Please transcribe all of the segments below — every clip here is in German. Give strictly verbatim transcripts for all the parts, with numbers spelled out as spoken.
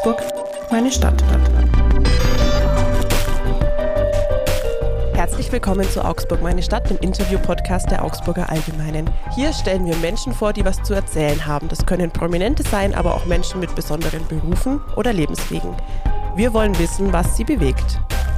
Augsburg, meine Stadt. Herzlich willkommen zu Augsburg, meine Stadt, dem Interview-Podcast der Augsburger Allgemeinen. Hier stellen wir Menschen vor, die was zu erzählen haben. Das können Prominente sein, aber auch Menschen mit besonderen Berufen oder Lebenswegen. Wir wollen wissen, was sie bewegt.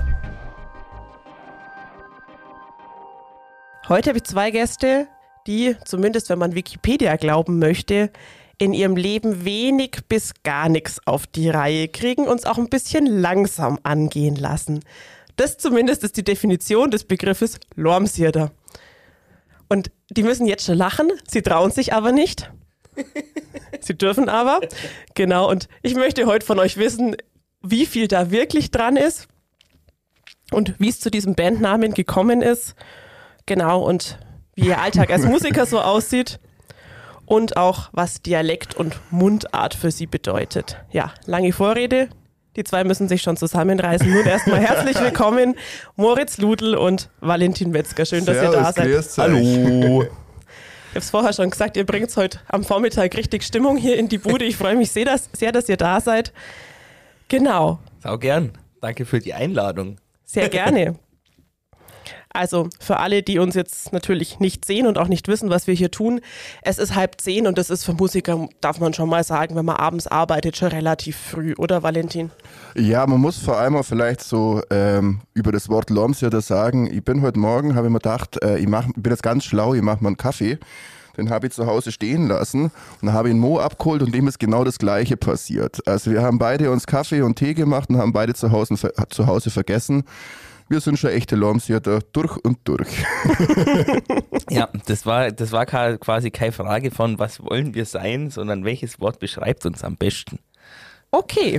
Heute habe ich zwei Gäste, die, zumindest wenn man Wikipedia glauben möchte, in ihrem Leben wenig bis gar nichts auf die Reihe kriegen, uns auch ein bisschen langsam angehen lassen. Das zumindest ist die Definition des Begriffes Lormsierder. Und die müssen jetzt schon lachen, sie trauen sich aber nicht. Sie dürfen aber. Genau, und ich möchte heute von euch wissen, wie viel da wirklich dran ist und wie es zu diesem Bandnamen gekommen ist. Genau, und wie ihr Alltag als Musiker so aussieht. Und auch, was Dialekt und Mundart für sie bedeutet. Ja, lange Vorrede. Die zwei müssen sich schon zusammenreißen. Nun erstmal herzlich willkommen, Moritz Ludl und Valentin Metzger. Schön, dass Servus, ihr da seid. grüß euch. Hallo. Ich habe es vorher schon gesagt, ihr bringt heute am Vormittag richtig Stimmung hier in die Bude. Ich freue mich sehr, dass, sehr, dass ihr da seid. Genau. Sau gern. Danke für die Einladung. Sehr gerne. Also für alle, die uns jetzt natürlich nicht sehen und auch nicht wissen, was wir hier tun, es ist halb zehn und das ist für Musiker, darf man schon mal sagen, wenn man abends arbeitet, schon relativ früh, oder Valentin? Ja, man muss vor allem auch vielleicht so ähm, über das Wort Lormsierder sagen, ich bin heute Morgen, habe ich mir gedacht, äh, ich, mach, ich bin jetzt ganz schlau, ich mache mal einen Kaffee. Den habe ich zu Hause stehen lassen und habe ihn Mo abgeholt und dem ist genau das Gleiche passiert. Also wir haben beide uns Kaffee und Tee gemacht und haben beide zu Hause, zu Hause vergessen. Wir sind schon echte Lormsierder durch und durch. Ja, das war, das war quasi keine Frage von, was wollen wir sein, sondern welches Wort beschreibt uns am besten. Okay.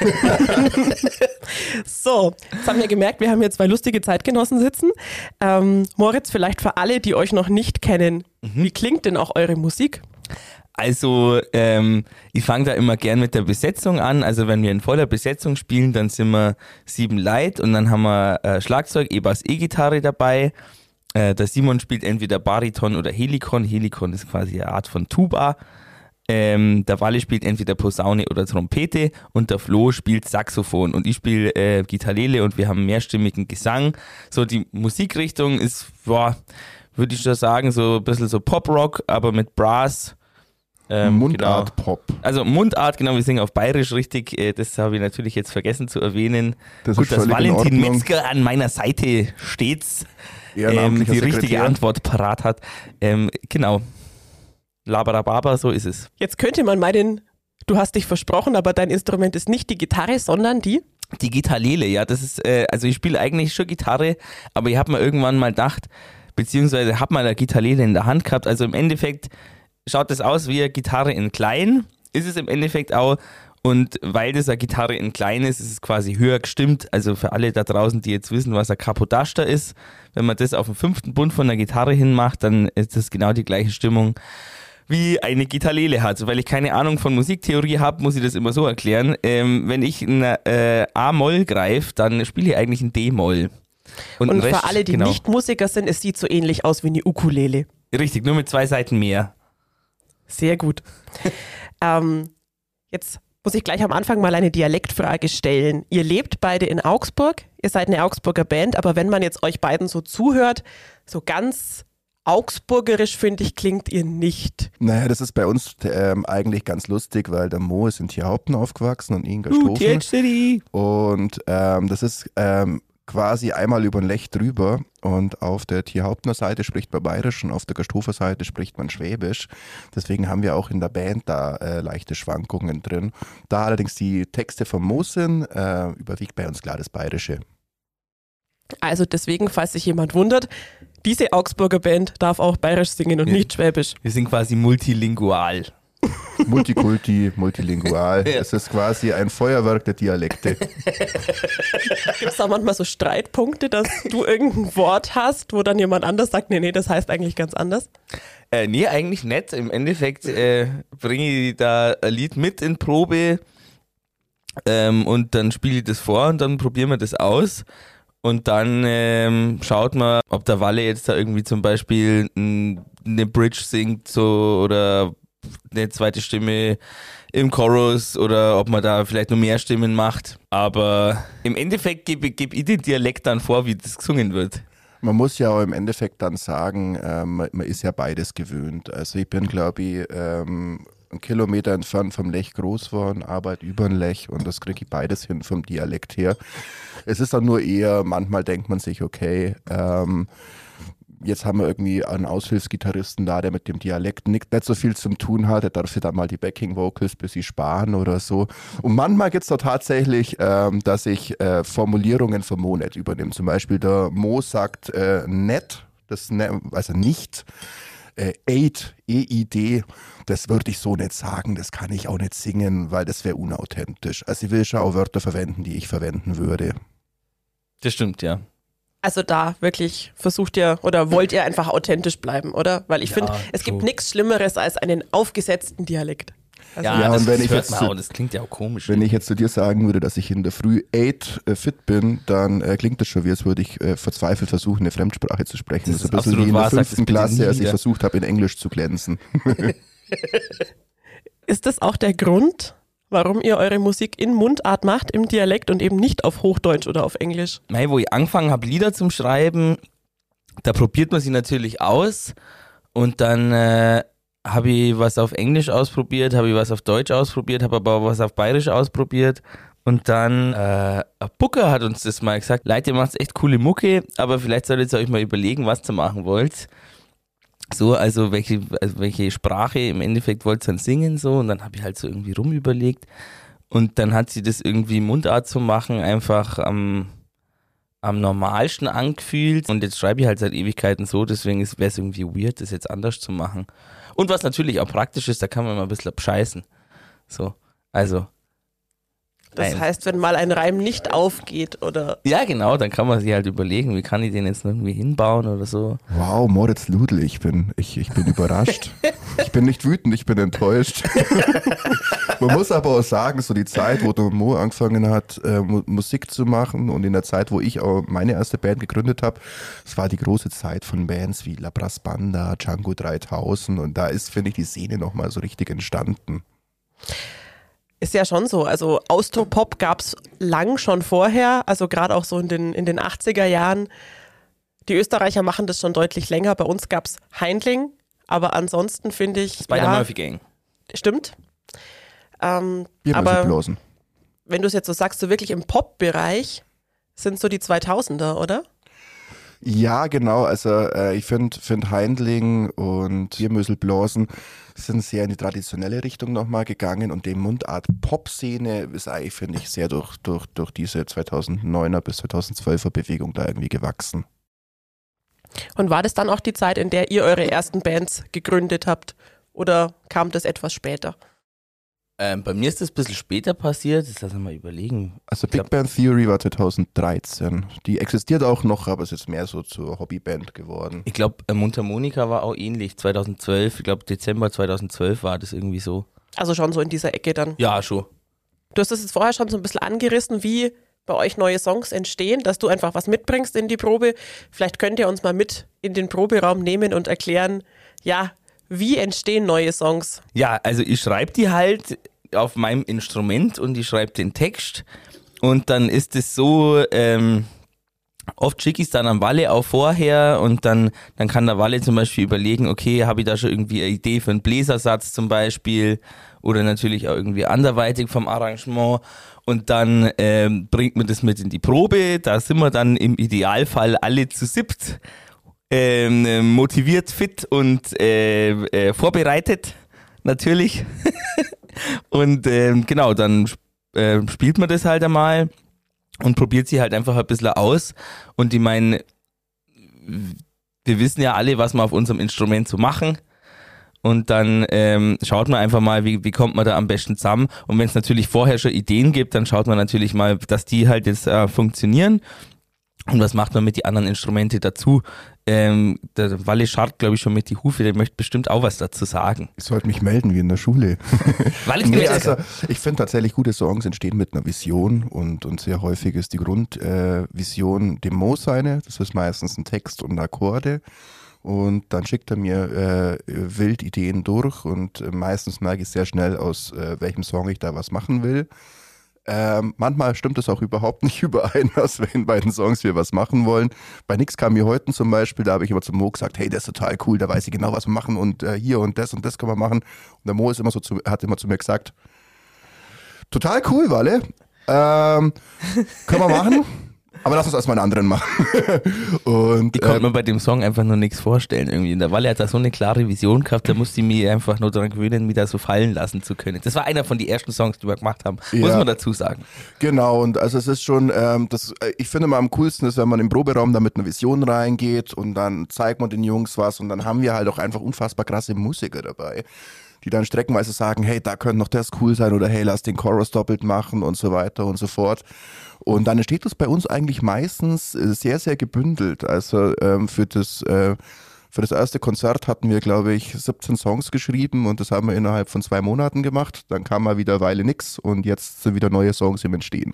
So, jetzt haben wir gemerkt, wir haben hier zwei lustige Zeitgenossen sitzen. Ähm, Moritz, vielleicht für alle, die euch noch nicht kennen, mhm. wie klingt denn auch eure Musik? Also ähm, ich fange da immer gern mit der Besetzung an. Also wenn wir in voller Besetzung spielen, dann sind wir sieben Leute und dann haben wir äh, Schlagzeug, E-Bass, E-Gitarre dabei. Äh, der Simon spielt entweder Bariton oder Helikon. Helikon ist quasi eine Art von Tuba. Ähm, der Walle spielt entweder Posaune oder Trompete und der Flo spielt Saxophon und ich spiele äh, Gitarrele und wir haben mehrstimmigen Gesang. So die Musikrichtung ist, boah, würde ich schon sagen, so ein bisschen so Pop-Rock, aber mit Brass. Ähm, Mundart-Pop. Genau. Also Mundart, genau, wir singen auf Bayerisch richtig, äh, das habe ich natürlich jetzt vergessen zu erwähnen. Das Gut, dass Valentin Metzger an meiner Seite stets ähm, die richtige Sekretär. Antwort parat hat. Ähm, genau. Labarababa, so ist es. Jetzt könnte man meinen, du hast dich versprochen, aber dein Instrument ist nicht die Gitarre, sondern die? Die Gitarrele, ja, das ist, äh, also ich spiele eigentlich schon Gitarre, aber ich habe mir irgendwann mal gedacht, beziehungsweise habe mal eine Gitarrele in der Hand gehabt, also im Endeffekt schaut das aus wie eine Gitarre in klein, ist es im Endeffekt auch, und weil das eine Gitarre in klein ist, ist es quasi höher gestimmt, also für alle da draußen, die jetzt wissen, was ein Capodaster ist, wenn man das auf den fünften Bund von der Gitarre hinmacht, dann ist das genau die gleiche Stimmung, wie eine Gitarrele hat. Weil ich keine Ahnung von Musiktheorie habe, muss ich das immer so erklären. Ähm, wenn ich ein äh, A-Moll greife, dann spiele ich eigentlich ein D-Moll. Und, Und Rest, für alle, die genau. nicht Musiker sind, es sieht so ähnlich aus wie eine Ukulele. Richtig, nur mit zwei Seiten mehr. Sehr gut. ähm, jetzt muss ich gleich am Anfang mal eine Dialektfrage stellen. Ihr lebt beide in Augsburg, ihr seid eine Augsburger Band, aber wenn man jetzt euch beiden so zuhört, so ganz augsburgerisch, finde ich, klingt ihr nicht. Naja, das ist bei uns ähm, eigentlich ganz lustig, weil der Mo ist in Tierhaupten aufgewachsen und ich in Gasthofen. City. Und ähm, das ist ähm, quasi einmal über den Lech drüber und auf der Tierhauptner Seite spricht man Bayerisch und auf der Gasthofer Seite spricht man Schwäbisch. Deswegen haben wir auch in der Band da äh, leichte Schwankungen drin. Da allerdings die Texte vom Mo sind, äh, überwiegt bei uns klar das Bayerische. Also deswegen, falls sich jemand wundert, diese Augsburger Band darf auch Bayerisch singen und ja. nicht Schwäbisch. Wir sind quasi multilingual. Multikulti, multilingual. Es ist quasi ein Feuerwerk der Dialekte. Gibt es da manchmal so Streitpunkte, dass du irgendein Wort hast, wo dann jemand anders sagt, nee, nee, das heißt eigentlich ganz anders? Äh, nee, eigentlich nicht. Im Endeffekt äh, bringe ich da ein Lied mit in Probe ähm, und dann spiele ich das vor und dann probieren wir das aus. Und dann ähm, schaut man, ob der Walle jetzt da irgendwie zum Beispiel n- eine Bridge singt so oder eine zweite Stimme im Chorus oder ob man da vielleicht noch mehr Stimmen macht. Aber im Endeffekt gebe geb ich den Dialekt dann vor, wie das gesungen wird. Man muss ja auch im Endeffekt dann sagen, ähm, man ist ja beides gewöhnt. Also ich bin, glaube ich, ähm, einen Kilometer entfernt vom Lech groß geworden, arbeite über ein Lech und das kriege ich beides hin vom Dialekt her. Es ist dann nur eher, manchmal denkt man sich, okay, ähm, jetzt haben wir irgendwie einen Aushilfsgitarristen da, der mit dem Dialekt nicht, nicht so viel zu tun hat, der darf sich dann mal die Backing-Vocals bis sie sparen oder so. Und manchmal gibt es da tatsächlich, ähm, dass ich äh, Formulierungen vom Mo nicht übernehme. Zum Beispiel der Mo sagt äh, net, das ne, also nicht, äh, Eid, E I D, das würde ich so nicht sagen, das kann ich auch nicht singen, weil das wäre unauthentisch. Also ich will schon auch Wörter verwenden, die ich verwenden würde. Das stimmt, ja. Also da wirklich versucht ihr oder wollt ihr einfach authentisch bleiben, oder? Weil ich Ja, finde, es so. gibt nichts Schlimmeres als einen aufgesetzten Dialekt. Also Ja, Ja, das, und wenn das ich hört jetzt man so- auch, das klingt ja auch komisch. Wenn ich jetzt zu dir sagen würde, dass ich in der Früh eight äh, fit bin, dann äh, klingt das schon wie, als würde ich äh, verzweifelt versuchen, eine Fremdsprache zu sprechen. Das Das ist ist ein bisschen absolut wie in der wahr, sag das fünften bitte Klasse, nie als ich wieder. versucht habe, in Englisch zu glänzen. ist das auch der Grund, warum ihr eure Musik in Mundart macht, im Dialekt und eben nicht auf Hochdeutsch oder auf Englisch? Mei, wo ich angefangen habe, Lieder zum Schreiben, da probiert man sie natürlich aus und dann äh, habe ich was auf Englisch ausprobiert, habe ich was auf Deutsch ausprobiert, habe aber auch was auf Bayerisch ausprobiert und dann äh, ein Booker hat uns das mal gesagt, Leute, ihr macht echt coole Mucke, aber vielleicht solltet ihr euch mal überlegen, was ihr machen wollt. So, also welche, also welche Sprache im Endeffekt wollt ihr dann singen so und dann habe ich halt so irgendwie rumüberlegt und dann hat sie das irgendwie Mundart zu machen einfach am, am normalsten angefühlt und jetzt schreibe ich halt seit Ewigkeiten so, deswegen wäre es irgendwie weird, das jetzt anders zu machen. Und was natürlich auch praktisch ist, da kann man mal ein bisschen abscheißen. So, also. Das Nein. heißt, wenn mal ein Reim nicht aufgeht oder Ja, genau, dann kann man sich halt überlegen, wie kann ich den jetzt irgendwie hinbauen oder so. Wow, Moritz Ludl, ich bin, ich, ich bin überrascht. Ich bin nicht wütend, ich bin enttäuscht. Man muss aber auch sagen, so die Zeit, wo der Mo angefangen hat, äh, Mu- Musik zu machen und in der Zeit, wo ich auch meine erste Band gegründet habe, es war die große Zeit von Bands wie La Brass Banda, Django dreitausend und da ist, finde ich, die Szene nochmal so richtig entstanden. ist ja schon so. Also Austropop gab es lang schon vorher, also gerade auch so in den, in den achtziger Jahren. Die Österreicher machen das schon deutlich länger. Bei uns gab es Heindling, aber ansonsten finde ich, Spider-Murphy Gang. stimmt. Ähm, Wir aber blasen. wenn du es jetzt so sagst, so wirklich im Pop-Bereich sind so die zweitausender, oder? Ja, genau. Also äh, ich finde find Heindling und Biermösel Blasen sind sehr in die traditionelle Richtung nochmal gegangen und die Mundart-Pop-Szene ist eigentlich, finde ich, sehr durch, durch, durch diese zweitausenddeuner bis zweitausendzwölfer Bewegung da irgendwie gewachsen. Und war das dann auch die Zeit, in der ihr eure ersten Bands gegründet habt? Oder kam das etwas später? Ähm, bei mir ist das ein bisschen später passiert, das lass uns mal überlegen. Also Ich Big glaub- Band Theory war zweitausenddreizehn. Die existiert auch noch, aber ist jetzt mehr so zur Hobbyband geworden. Ich glaube, äh, Mundharmonika war auch ähnlich, zweitausendzwölf, ich glaube Dezember zweitausendzwölf war das irgendwie so. Also schon so in dieser Ecke dann. Ja, schon. Du hast es jetzt vorher schon so ein bisschen angerissen, wie bei euch neue Songs entstehen, dass du einfach was mitbringst in die Probe. Vielleicht könnt ihr uns mal mit in den Proberaum nehmen und erklären, ja, wie entstehen neue Songs? Ja, also ich schreibe die halt auf meinem Instrument und ich schreibe den Text und dann ist es so, ähm, oft schicke ich es dann am Walle auch vorher und dann, dann kann der Walle zum Beispiel überlegen, okay, habe ich da schon irgendwie eine Idee für einen Bläsersatz zum Beispiel oder natürlich auch irgendwie anderweitig vom Arrangement und dann ähm, bringt man das mit in die Probe, da sind wir dann im Idealfall alle zu siebt. Ähm, motiviert, fit und äh, äh, vorbereitet, natürlich. Und ähm, genau, dann äh, spielt man das halt einmal und probiert sie halt einfach ein bisschen aus. Und ich meine, wir wissen ja alle, was wir auf unserem Instrument so machen. Und dann ähm, schaut man einfach mal, wie, wie kommt man da am besten zusammen. Und wenn es natürlich vorher schon Ideen gibt, dann schaut man natürlich mal, dass die halt jetzt äh, funktionieren. Und was macht man mit den anderen Instrumente dazu? Ähm, der Walle scharrt, glaube ich, schon mit die Hufe, der möchte bestimmt auch was dazu sagen. Ich sollte mich melden wie in der Schule. Walle, Nee, nee, also ich finde tatsächlich, gute Songs entstehen mit einer Vision und, und sehr häufig ist die Grundvision äh, Vision dem Mo seine. Das ist meistens ein Text und Akkorde. und dann schickt er mir äh, wild Ideen durch und äh, meistens merke ich sehr schnell, aus äh, welchem Song ich da was machen will. Ähm, manchmal stimmt es auch überhaupt nicht überein, aus welchen beiden Songs wir was machen wollen. Bei Nix kam mir heute zum Beispiel, da habe ich immer zum Mo gesagt, hey, das ist total cool, da weiß ich genau, was wir machen und äh, hier und das und das können wir machen. Und der Mo ist immer so zu, hat immer zu mir gesagt, total cool, Walle, ähm, können wir machen, aber lass uns erstmal einen anderen machen. Und, ich konnte ähm, mir bei dem Song einfach nur nichts vorstellen irgendwie. In der Walle hat da so eine klare Vision gehabt, da musste ich mich einfach nur daran gewöhnen, mich da so fallen lassen zu können. Das war einer von den ersten Songs, die wir gemacht haben, muss Ja. man dazu sagen. Genau, und also es ist schon, ähm, das, ich finde mal am coolsten ist, wenn man im Proberaum da mit einer Vision reingeht und dann zeigt man den Jungs was und dann haben wir halt auch einfach unfassbar krasse Musiker dabei, die dann streckenweise sagen, hey, da könnte noch das cool sein oder hey, lass den Chorus doppelt machen und so weiter und so fort. Und dann entsteht das bei uns eigentlich meistens sehr, sehr gebündelt. Also ähm, für das äh, für das erste Konzert hatten wir, glaube ich, siebzehn Songs geschrieben und das haben wir innerhalb von zwei Monaten gemacht. Dann kam mal wieder eine Weile nix und jetzt sind wieder neue Songs im Entstehen.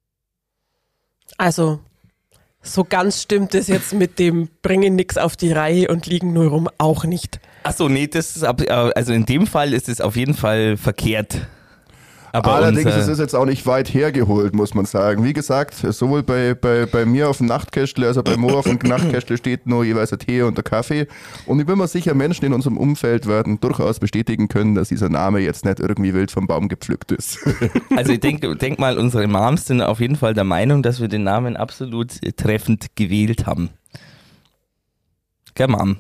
Also, so ganz stimmt es jetzt mit dem bringen nix auf die Reihe und liegen nur rum auch nicht. Achso, nee, das ist ab, also in dem Fall ist es auf jeden Fall verkehrt. Aber Allerdings unser, ist es jetzt auch nicht weit hergeholt, muss man sagen. Wie gesagt, sowohl bei, bei, bei mir auf dem Nachtkästle, also bei Mo auf dem Nachtkästle steht nur jeweils ein Tee und der Kaffee. Und ich bin mir sicher, Menschen in unserem Umfeld werden durchaus bestätigen können, dass dieser Name jetzt nicht irgendwie wild vom Baum gepflückt ist. Also ich denke denk mal, unsere Moms sind auf jeden Fall der Meinung, dass wir den Namen absolut treffend gewählt haben. Gell, Mom?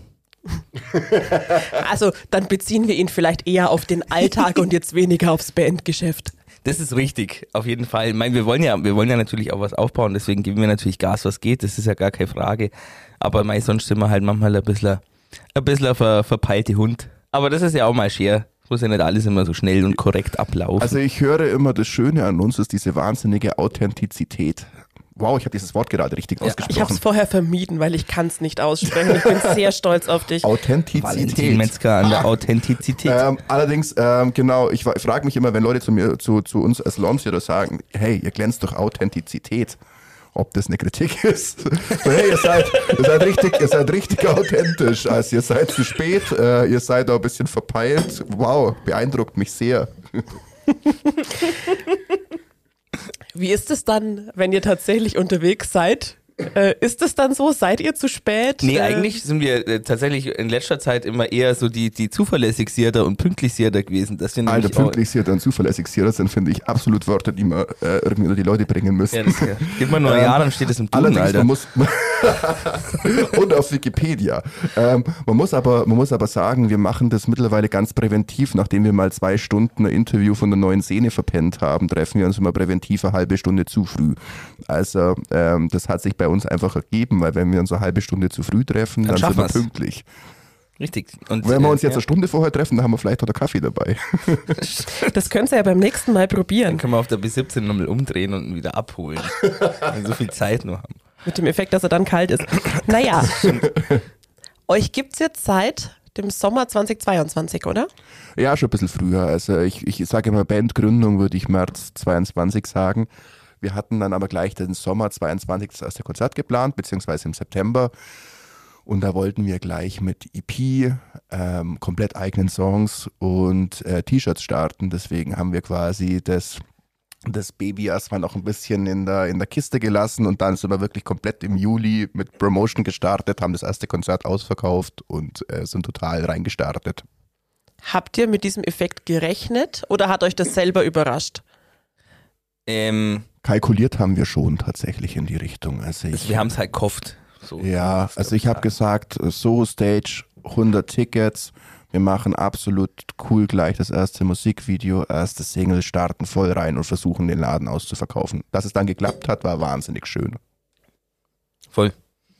Also, dann beziehen wir ihn vielleicht eher auf den Alltag und jetzt weniger aufs Bandgeschäft. Das ist richtig, auf jeden Fall. Ich meine, wir wollen ja, wir wollen ja natürlich auch was aufbauen, deswegen geben wir natürlich Gas, was geht, das ist ja gar keine Frage. Aber mei, sonst sind wir halt manchmal ein bisschen, ein bisschen ver, verpeilte Hund. Aber das ist ja auch mal schwer. Muss ja nicht alles immer so schnell und korrekt ablaufen. Also ich höre immer, das Schöne an uns ist diese wahnsinnige Authentizität. Wow, ich habe dieses Wort gerade richtig Ja, ausgesprochen. ich habe es vorher vermieden, weil ich kann es nicht aussprechen. Ich bin sehr stolz auf dich. Valentin Authentizität. Metzger an der Authentizität. Ähm, allerdings, ähm, genau, ich, ich frage mich immer, wenn Leute zu mir, zu, zu uns als Lomsieder sagen, hey, ihr glänzt durch Authentizität, ob das eine Kritik ist. So, hey, ihr seid, ihr seid richtig, ihr seid richtig authentisch. Also ihr seid zu spät, äh, ihr seid auch ein bisschen verpeilt. Wow, beeindruckt mich sehr. Wie ist es dann, wenn ihr tatsächlich unterwegs seid? Äh, ist es dann so? Seid ihr zu spät? Nee, Äh, eigentlich sind wir äh, tatsächlich in letzter Zeit immer eher so die, die zuverlässigsierter und pünktlichsierter gewesen. Dass wir Alter, nämlich auch- pünktlich und zuverlässig das sind, finde ich absolut Wörter, die man äh, irgendwie unter die Leute bringen müssen. Ja, das ja. Gib mal nur ein Ähm, Jahr, dann steht es im Duden, Allerdings, Alter. man muss und auf Wikipedia. Ähm, man muss aber, man muss aber sagen, wir machen das mittlerweile ganz präventiv. Nachdem wir mal zwei Stunden ein Interview von der Neuen Szene verpennt haben, treffen wir uns immer präventiv eine halbe Stunde zu früh. Also ähm, das hat sich bei uns einfach ergeben, weil wenn wir uns eine halbe Stunde zu früh treffen, Dann dann, sind wir schaffen wir's. pünktlich. Richtig. Und, Wenn wir äh, uns jetzt ja, eine Stunde vorher treffen, dann haben wir vielleicht auch einen Kaffee dabei. Das könnt ihr ja beim nächsten Mal dann probieren. können wir auf der B siebzehn nochmal umdrehen und ihn wieder abholen. Weil wir so viel Zeit nur haben. Mit dem Effekt, dass er dann kalt ist. Naja, euch gibt's jetzt seit dem Sommer zweitausendzweiundzwanzig, oder? Ja, schon ein bisschen früher. Also ich, ich sage immer, Bandgründung würde ich März zweiundzwanzig sagen. Wir hatten dann aber gleich den Sommer zweiundzwanzig das erste Konzert geplant, beziehungsweise im September. Und da wollten wir gleich mit E P, ähm, komplett eigenen Songs und äh, T-Shirts starten. Deswegen haben wir quasi das, das Baby erstmal noch ein bisschen in der, in der Kiste gelassen und dann sind wir wirklich komplett im Juli mit Promotion gestartet, haben das erste Konzert ausverkauft und äh, sind total reingestartet. Habt ihr mit diesem Effekt gerechnet oder hat euch das selber überrascht? Ähm, Kalkuliert haben wir schon tatsächlich in die Richtung. Also ich, wir haben es halt gehofft. So. ja, also ich habe gesagt, so Stage, hundert Tickets, wir machen absolut cool gleich das erste Musikvideo, erste Single, starten voll rein und versuchen den Laden auszuverkaufen. Dass es dann geklappt hat, war wahnsinnig schön. Voll.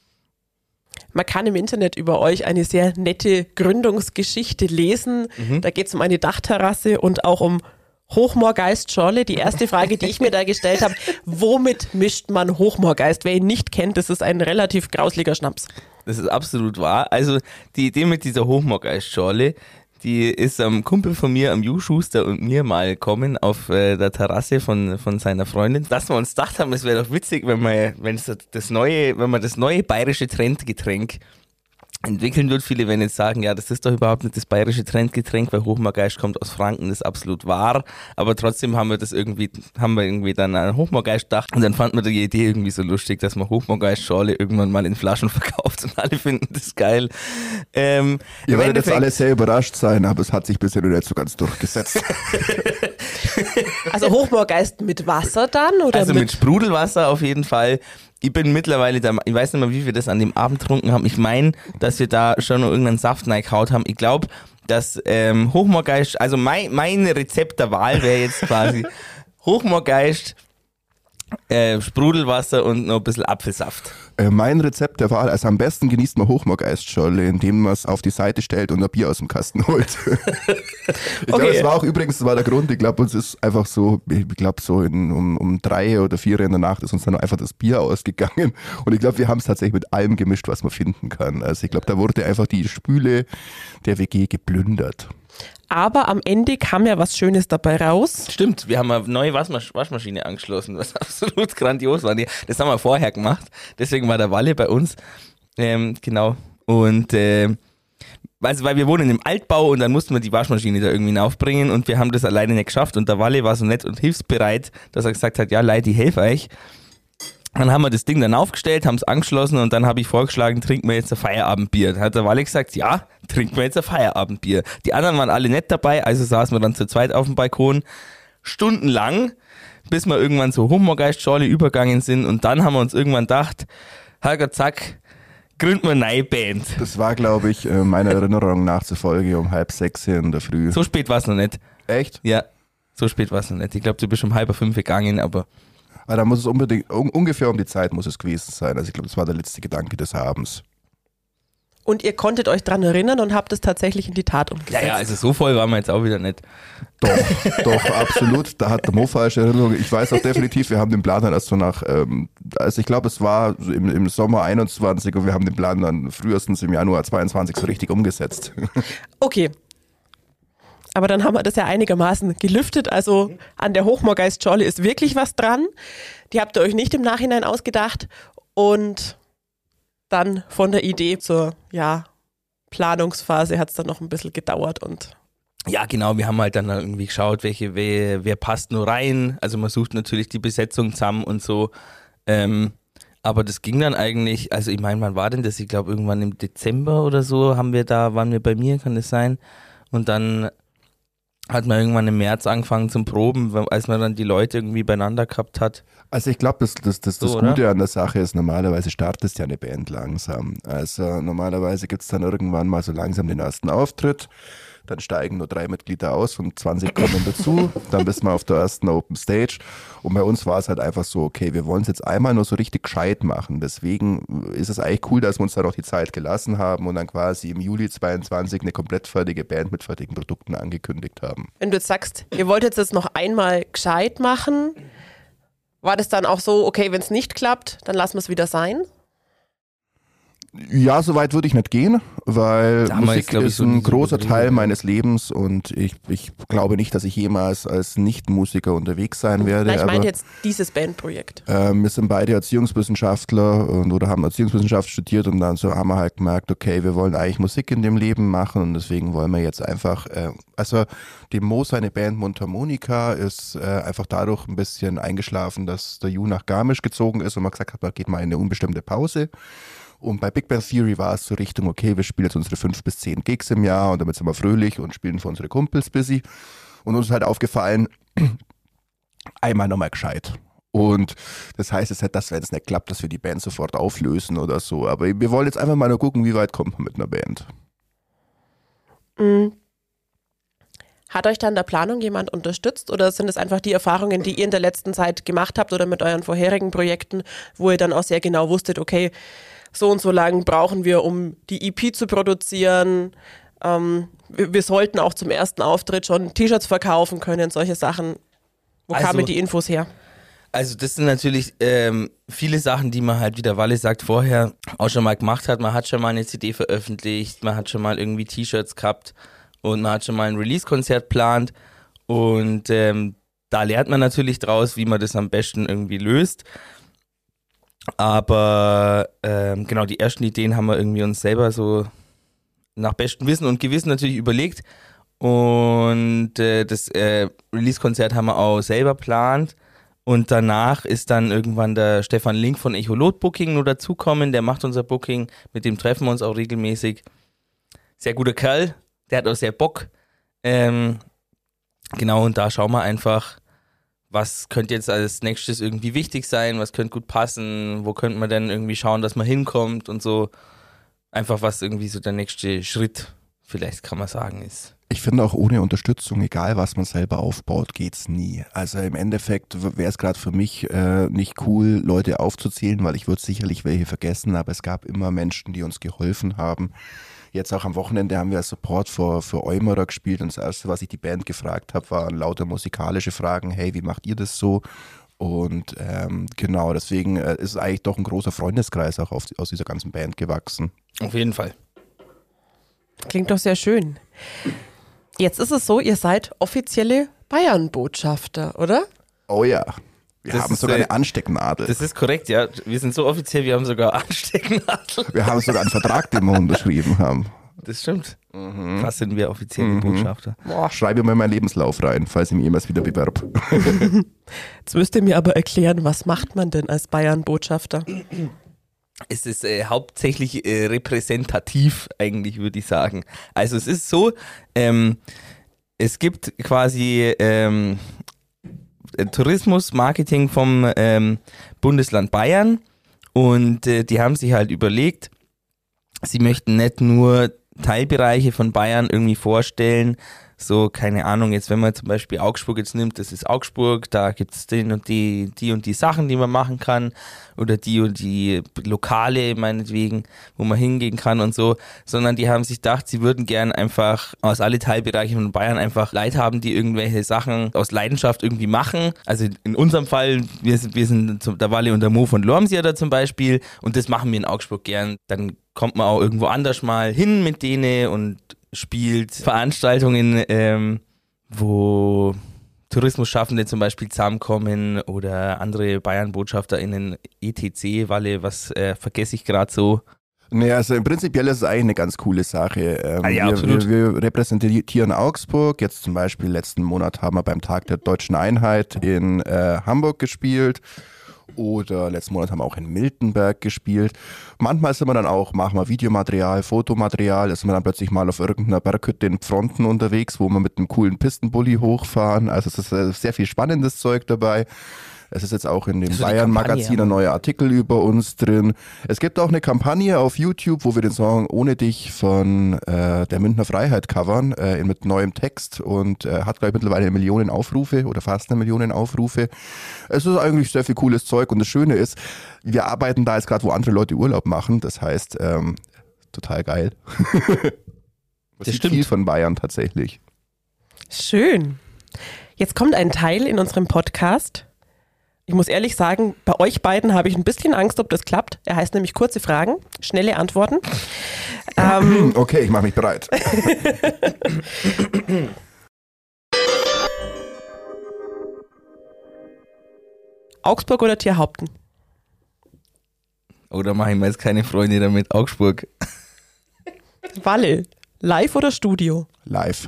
Man kann im Internet über euch eine sehr nette Gründungsgeschichte lesen. Mhm. Da geht es um eine Dachterrasse und auch um Hochmoorgeist Schorle. Die erste Frage, die ich mir da gestellt habe, womit mischt man Hochmoorgeist? Wer ihn nicht kennt, das ist ein relativ grausliger Schnaps. Das ist absolut wahr. Also die Idee mit dieser Hochmoorgeist-Schorle, die ist am Kumpel von mir, am Ju Schuster und mir mal gekommen auf äh, der Terrasse von, von seiner Freundin, dass wir uns gedacht haben, es wäre doch witzig, wenn wir, wenn es das neue, wenn wir das neue bayerische Trendgetränk entwickeln wird. Viele werden jetzt sagen, ja, das ist doch überhaupt nicht das bayerische Trendgetränk, weil Hochmoorgeist kommt aus Franken, das ist absolut wahr. Aber trotzdem haben wir das irgendwie, haben wir irgendwie dann an Hochmoorgeist gedacht und dann fand man die Idee irgendwie so lustig, dass man Hochmoorgeist-Schorle irgendwann mal in Flaschen verkauft und alle finden das geil. Ähm, Ihr werdet jetzt alle sehr überrascht sein, aber es hat sich bisher noch nicht so ganz durchgesetzt. Also Hochmoorgeist mit Wasser dann? Oder also mit, mit Sprudelwasser auf jeden Fall. Ich bin mittlerweile, da, ich weiß nicht mehr, wie wir das an dem Abend getrunken haben. Ich meine, dass wir da schon noch irgendeinen Saft reingehauen haben. Ich glaube, dass ähm, Hochmoorgeist, also mein, mein Rezept der Wahl wäre jetzt quasi Hochmoorgeist, äh, Sprudelwasser und noch ein bisschen Apfelsaft. Äh, mein Rezept der Wahl, also am besten genießt man Hochmoorgeist-Schorle, indem man es auf die Seite stellt und ein Bier aus dem Kasten holt. ich glaube, Okay. das war auch übrigens, das war der Grund, ich glaube, uns ist einfach so, ich glaube so in, um, um drei oder vier in der Nacht ist uns dann einfach das Bier ausgegangen und ich glaube, wir haben es tatsächlich mit allem gemischt, was man finden kann. Also ich glaube, da wurde einfach die Spüle der W G geplündert. aber am Ende kam ja was Schönes dabei raus. Stimmt, wir haben eine neue Waschmasch- Waschmaschine angeschlossen, was absolut grandios war. Das haben wir vorher gemacht, deswegen war der Walle bei uns. Ähm, genau. Und äh, also, weil wir wohnen im Altbau und dann mussten wir die Waschmaschine da irgendwie aufbringen und wir haben das alleine nicht geschafft und der Walle war so nett und hilfsbereit, dass er gesagt hat, ja Leute, ich helfe euch. Dann haben wir das Ding dann aufgestellt, haben es angeschlossen und dann habe ich vorgeschlagen, trinken wir jetzt ein Feierabendbier. Dann hat der Walle gesagt, ja, trinken wir jetzt ein Feierabendbier. Die anderen waren alle nicht dabei, also saßen wir dann zu zweit auf dem Balkon, stundenlang, bis wir irgendwann so Hochmoorgeist-Schorle übergegangen sind und dann haben wir uns irgendwann gedacht, Herrgott, zack, gründen wir eine neue Band. Das war, glaube ich, äh, meiner Erinnerung nach zufolge um halb sechs in der Früh. So spät war es noch nicht. Echt? Ja, so spät war es noch nicht. Ich glaube, du bist um halb fünf gegangen, aber Aber da muss es unbedingt, un, ungefähr um die Zeit muss es gewesen sein. Also ich glaube, das war der letzte Gedanke des Abends. Und ihr konntet euch dran erinnern und habt es tatsächlich in die Tat umgesetzt. ja, ja, also so voll waren wir jetzt auch wieder nicht. Doch, doch, absolut. Da hat der Mo falsche Erinnerung. Ich weiß auch definitiv, wir haben den Plan dann erst so nach, ähm, also ich glaube, es war so im, im Sommer einundzwanzig und wir haben den Plan dann frühestens im Januar zweiundzwanzig so richtig umgesetzt. Okay. Aber dann haben wir das ja einigermaßen gelüftet. Also an der Hochmoorgeist-Schorle ist wirklich was dran. Die habt ihr euch nicht im Nachhinein ausgedacht. Und dann von der Idee zur ja, Planungsphase hat es dann noch ein bisschen gedauert. Und Ja, genau, wir haben halt dann irgendwie geschaut, welche, wer, wer passt nur rein. Also man sucht natürlich die Besetzung zusammen und so. Ähm, aber das ging dann eigentlich, also ich meine, wann war denn das? Ich glaube irgendwann im Dezember oder so haben wir da, waren wir bei mir, kann das sein? Und dann hat man irgendwann im März angefangen zum Proben, als man dann die Leute irgendwie beieinander gehabt hat. Also ich glaube, das, das, das, das So, Gute oder? an der Sache ist, normalerweise startet ja eine Band langsam. Also normalerweise gibt es dann irgendwann mal so langsam den ersten Auftritt, dann steigen nur drei Mitglieder aus und zwanzig kommen dazu, dann bist man auf der ersten Open Stage und bei uns war es halt einfach so, okay, wir wollen es jetzt einmal nur so richtig gescheit machen, deswegen ist es eigentlich cool, dass wir uns dann auch die Zeit gelassen haben und dann quasi im Juli zweiundzwanzig eine komplett fertige Band mit fertigen Produkten angekündigt haben. wenn du jetzt sagst, ihr wolltet es noch einmal gescheit machen, war das dann auch so, okay, wenn es nicht klappt, dann lassen wir es wieder sein? Ja, so weit würde ich nicht gehen, weil Da haben wir Musik jetzt, glaub ich, ist so ein diese großer Überlegung, Teil ja. meines Lebens und ich, ich glaube nicht, dass ich jemals als Nicht-Musiker unterwegs sein werde. Nein, ich aber meine jetzt dieses Bandprojekt. ähm, wir sind beide Erziehungswissenschaftler und, oder haben Erziehungswissenschaft studiert und dann so haben wir halt gemerkt, okay, wir wollen eigentlich Musik in dem Leben machen und deswegen wollen wir jetzt einfach, äh, also dem Mo seine Band Mundharmonika ist äh, einfach dadurch ein bisschen eingeschlafen, dass der Ju nach Garmisch gezogen ist und man gesagt hat, man geht mal in eine unbestimmte Pause. Und bei Big Bang Theory war es so Richtung, okay, wir spielen jetzt unsere fünf bis zehn Gigs im Jahr und damit sind wir fröhlich und spielen für unsere Kumpels busy. Und uns ist halt aufgefallen, einmal nochmal gescheit. Und das heißt jetzt nicht, dass wenn es nicht klappt, dass wir die Band sofort auflösen oder so. Aber wir wollen jetzt einfach mal nur gucken, wie weit kommt man mit einer Band. Mhm. Hat euch dann der Planung jemand unterstützt oder sind es einfach die Erfahrungen, die ihr in der letzten Zeit gemacht habt oder mit euren vorherigen Projekten, wo ihr dann auch sehr genau wusstet, okay, so und so lang brauchen wir, um die E P zu produzieren. Ähm, wir, wir sollten auch zum ersten Auftritt schon T-Shirts verkaufen können, solche Sachen. Wo Also- kamen die Infos her? Also das sind natürlich ähm, viele Sachen, die man halt, wie der Walle sagt, vorher auch schon mal gemacht hat. Man hat schon mal eine C D veröffentlicht, man hat schon mal irgendwie T-Shirts gehabt und man hat schon mal ein Release-Konzert geplant und ähm, da lernt man natürlich draus, wie man das am besten irgendwie löst. Aber ähm, genau, die ersten Ideen haben wir irgendwie uns selber so nach bestem Wissen und Gewissen natürlich überlegt. Und äh, das äh, Release-Konzert haben wir auch selber geplant. Und danach ist dann irgendwann der Stefan Link von Echolot Booking nur dazukommen. Der macht unser Booking, mit dem treffen wir uns auch regelmäßig. Sehr guter Kerl, der hat auch sehr Bock. Ähm, genau, und da schauen wir einfach, was könnte jetzt als nächstes irgendwie wichtig sein, was könnte gut passen, wo könnte man denn irgendwie schauen, dass man hinkommt und so. Einfach was irgendwie so der nächste Schritt, vielleicht kann man sagen, ist. Ich finde auch ohne Unterstützung, egal was man selber aufbaut, geht's nie. Also im Endeffekt wäre es gerade für mich äh, nicht cool, Leute aufzuzählen, weil ich würde sicherlich welche vergessen, aber es gab immer Menschen, die uns geholfen haben. Jetzt auch am Wochenende haben wir als Support für, für Eumerer gespielt und das Erste, was ich die Band gefragt habe, waren lauter musikalische Fragen. Hey, wie macht ihr das so? Und ähm, genau, deswegen äh, ist es eigentlich doch ein großer Freundeskreis auch auf, aus dieser ganzen Band gewachsen. Auf jeden Fall. Klingt doch sehr schön. Jetzt ist es so, ihr seid offizielle Bayern-Botschafter, oder? Oh ja, wir Das haben ist, sogar äh, eine Anstecknadel. Das ist korrekt, ja. Wir sind so offiziell, wir haben sogar Anstecknadel. Wir haben sogar einen Vertrag, den wir unterschrieben haben. Das stimmt. Mhm. Krass sind wir offizielle Mhm. Botschafter. Boah, schreibe mir meinen Lebenslauf rein, falls ich mich jemals wieder bewerbe. Jetzt müsst ihr mir aber erklären, was macht man denn als Bayern-Botschafter? Es ist äh, hauptsächlich äh, repräsentativ, eigentlich, würde ich sagen. Also es ist so, ähm, es gibt quasi ähm, Tourismus-Marketing vom ähm, Bundesland Bayern und äh, die haben sich halt überlegt, sie möchten nicht nur Teilbereiche von Bayern irgendwie vorstellen, so, keine Ahnung, jetzt wenn man zum Beispiel Augsburg jetzt nimmt, das ist Augsburg, da gibt es den und die, die und die Sachen, die man machen kann oder die und die Lokale meinetwegen, wo man hingehen kann und so, sondern die haben sich gedacht, sie würden gern einfach aus alle Teilbereiche von Bayern einfach Leute haben, die irgendwelche Sachen aus Leidenschaft irgendwie machen. Also in unserem Fall, wir sind, wir sind zum, der Walle und der Mo von Lormsier da zum Beispiel und das machen wir in Augsburg gern. Dann kommt man auch irgendwo anders mal hin mit denen und spielt Veranstaltungen, ähm, wo Tourismusschaffende zum Beispiel zusammenkommen oder andere Bayern-BotschafterInnen, et cetera. Walle, was äh, vergesse ich gerade so? Nee, also im Prinzipiell ist es eigentlich eine ganz coole Sache. Ähm, Ah ja, wir, absolut. wir, wir repräsentieren Augsburg. Jetzt zum Beispiel letzten Monat haben wir beim Tag der Deutschen Einheit in äh, Hamburg gespielt. Oder letzten Monat haben wir auch in Miltenberg gespielt. Manchmal sind wir dann auch, machen wir Videomaterial, Fotomaterial, da sind wir dann plötzlich mal auf irgendeiner Berghütte in Pfronten unterwegs, wo wir mit einem coolen Pistenbully hochfahren. Also es ist äh, sehr viel spannendes Zeug dabei. Es ist jetzt auch in dem Also die Bayern-Magazin Kampagne, ein neuer Artikel über uns drin. Es gibt auch eine Kampagne auf YouTube, wo wir den Song Ohne dich von äh, der Münchner Freiheit covern, äh, mit neuem Text und äh, hat, glaube ich, mittlerweile eine Million Aufrufe oder fast eine Million Aufrufe. Es ist eigentlich sehr viel cooles Zeug und das Schöne ist, wir arbeiten da jetzt gerade, wo andere Leute Urlaub machen. Das heißt, ähm, total geil. Man Das sieht stimmt. viel von Bayern tatsächlich. Schön. Jetzt kommt ein Teil in unserem Podcast. Ich muss ehrlich sagen, bei euch beiden habe ich ein bisschen Angst, ob das klappt. Er heißt nämlich kurze Fragen, schnelle Antworten. Ähm, Okay, ich mache mich bereit. Augsburg oder Tierhaupten? Oder mache ich mir jetzt keine Freunde damit? Augsburg. Walle, live oder Studio? Live.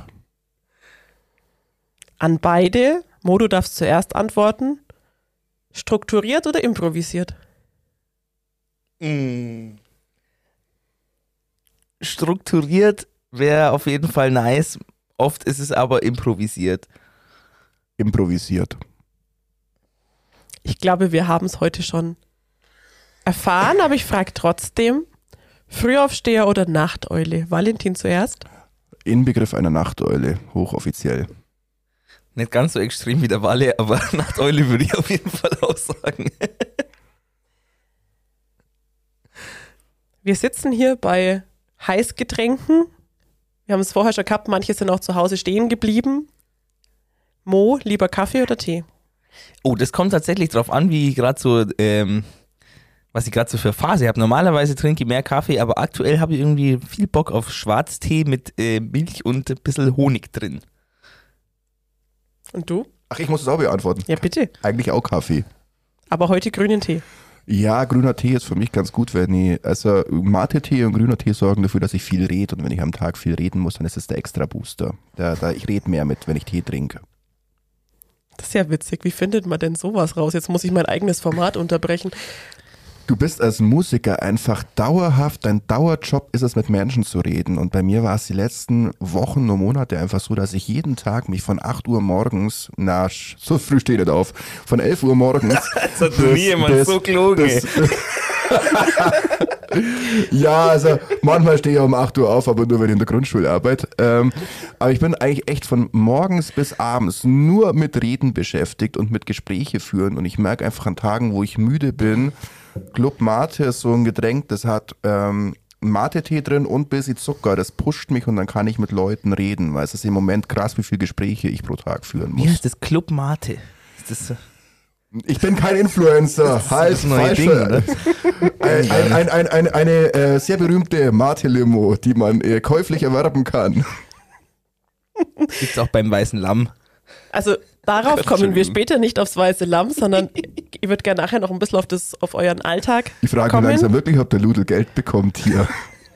An beide. Mo, du darfst zuerst antworten. Strukturiert oder improvisiert? Mm. Strukturiert wäre auf jeden Fall nice. Oft ist es aber improvisiert. Improvisiert. Ich glaube, wir haben es heute schon erfahren, aber ich frage trotzdem. Frühaufsteher oder Nachteule? Valentin zuerst. Inbegriff einer Nachteule, hochoffiziell. Nicht ganz so extrem wie der Walle, aber Nachteule würde ich auf jeden Fall auch sagen. Wir sitzen hier bei Heißgetränken. Wir haben es vorher schon gehabt, manche sind auch zu Hause stehen geblieben. Mo, lieber Kaffee oder Tee? Oh, das kommt tatsächlich drauf an, wie ich gerade so, ähm, was ich gerade so für Phase habe. Normalerweise trinke ich mehr Kaffee, aber aktuell habe ich irgendwie viel Bock auf Schwarztee mit äh, Milch und ein bisschen Honig drin. Und du? Ach, ich muss es auch beantworten. Ja, bitte. Eigentlich auch Kaffee. Aber heute grünen Tee. Ja, grüner Tee ist für mich ganz gut, wenn ich, also Mate-Tee und grüner Tee sorgen dafür, dass ich viel rede und wenn ich am Tag viel reden muss, dann ist es der Extra-Booster. Da, da, ich rede mehr mit, wenn ich Tee trinke. Das ist ja witzig. Wie findet man denn sowas raus? Jetzt muss ich mein eigenes Format unterbrechen. Du bist als Musiker einfach dauerhaft, dein Dauerjob ist es, mit Menschen zu reden. Und bei mir war es die letzten Wochen und Monate einfach so, dass ich jeden Tag mich von acht Uhr morgens, na, so früh steht nicht auf, von elf Uhr morgens. Das hat noch nie jemand so gelogen. Ja, also manchmal stehe ich um acht Uhr auf, aber nur, wenn ich in der Grundschule arbeite. Ähm, aber ich bin eigentlich echt von morgens bis abends nur mit Reden beschäftigt und mit Gespräche führen. Und ich merke einfach an Tagen, wo ich müde bin, Club Mate ist so ein Getränk, das hat ähm, Mate-Tee drin und ein bisschen Zucker. Das pusht mich und dann kann ich mit Leuten reden, weil es ist im Moment krass, wie viele Gespräche ich pro Tag führen muss. Wie heißt das? Club Mate? Ist das so? Ich bin kein Influencer. Das ist halt, das neue falsche. Ding, oder? Ein, ein, ein, ein, ein, eine äh, sehr berühmte Mate-Limo, die man äh, käuflich erwerben kann. Gibt's auch beim Weißen Lamm. Also darauf kommen wir später nicht aufs weiße Lamm, sondern ich würde gerne nachher noch ein bisschen auf, das, auf euren Alltag Ich frage kommen. mich langsam wirklich, ob der Ludel Geld bekommt hier.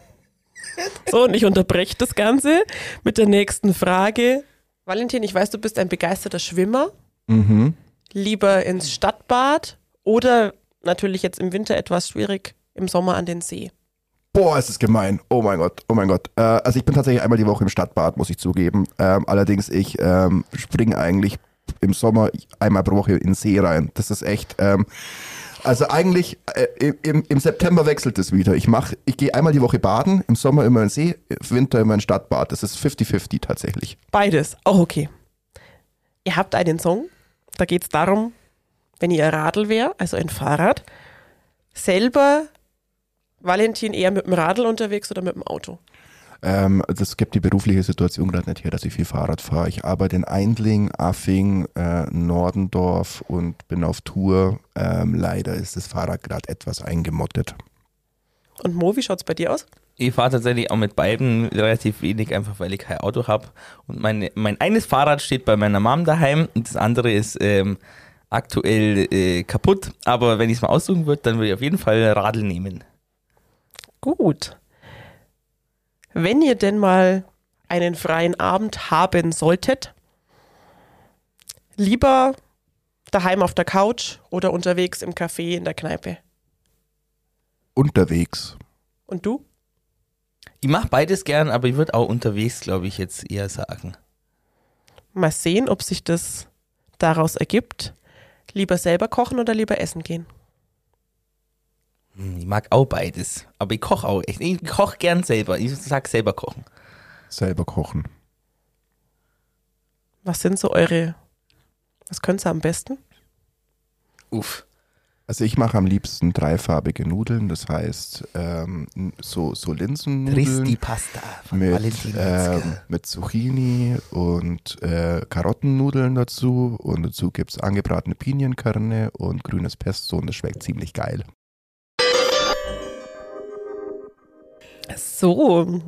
So, und ich unterbreche das Ganze mit der nächsten Frage. Valentin, ich weiß, du bist ein begeisterter Schwimmer. Mhm. Lieber ins Stadtbad oder natürlich jetzt im Winter etwas schwierig, im Sommer an den See? Boah, ist das gemein. Oh mein Gott, oh mein Gott. Äh, also ich bin tatsächlich einmal die Woche im Stadtbad, muss ich zugeben. Ähm, allerdings, ich ähm, springe eigentlich im Sommer einmal pro Woche in den See rein. Das ist echt, ähm, also eigentlich äh, im, im September wechselt es wieder. Ich mach, ich gehe einmal die Woche baden, im Sommer immer in den See, im Winter immer in Stadtbad. Das ist fünfzig fünfzig tatsächlich. Beides, auch okay. Ihr habt einen Song, da geht es darum, wenn ihr Radl wäre, also ein Fahrrad, selber Valentin eher mit dem Radl unterwegs oder mit dem Auto? Ähm, das gibt die berufliche Situation gerade nicht her, dass ich viel Fahrrad fahre. Ich arbeite in Eindling, Affing, äh, Nordendorf und bin auf Tour. Ähm, leider ist das Fahrrad gerade etwas eingemottet. Und Mo, wie schaut es bei dir aus? Ich fahre tatsächlich auch mit beiden relativ wenig, einfach weil ich kein Auto habe. Und meine, mein eines Fahrrad steht bei meiner Mom daheim und das andere ist ähm, aktuell äh, kaputt. Aber wenn ich es mal aussuchen würde, dann würde ich auf jeden Fall Radl nehmen. Gut. Wenn ihr denn mal einen freien Abend haben solltet, lieber daheim auf der Couch oder unterwegs im Café in der Kneipe? Unterwegs. Und du? Ich mache beides gern, aber ich würde auch unterwegs, glaube ich, jetzt eher sagen. Mal sehen, ob sich das daraus ergibt. Lieber selber kochen oder lieber essen gehen? Ich mag auch beides, aber ich koche auch. Ich, ich koche gern selber. Ich sag selber kochen. Selber kochen. Was sind so eure, was könnt ihr am besten? Uff. Also ich mache am liebsten dreifarbige Nudeln, das heißt ähm, so, so Linsennudeln Tristi Pasta von mit, Valentin ähm, Metzger. mit Zucchini und äh, Karottennudeln dazu und dazu gibt es angebratene Pinienkerne und grünes Pesto und das schmeckt ziemlich geil. So.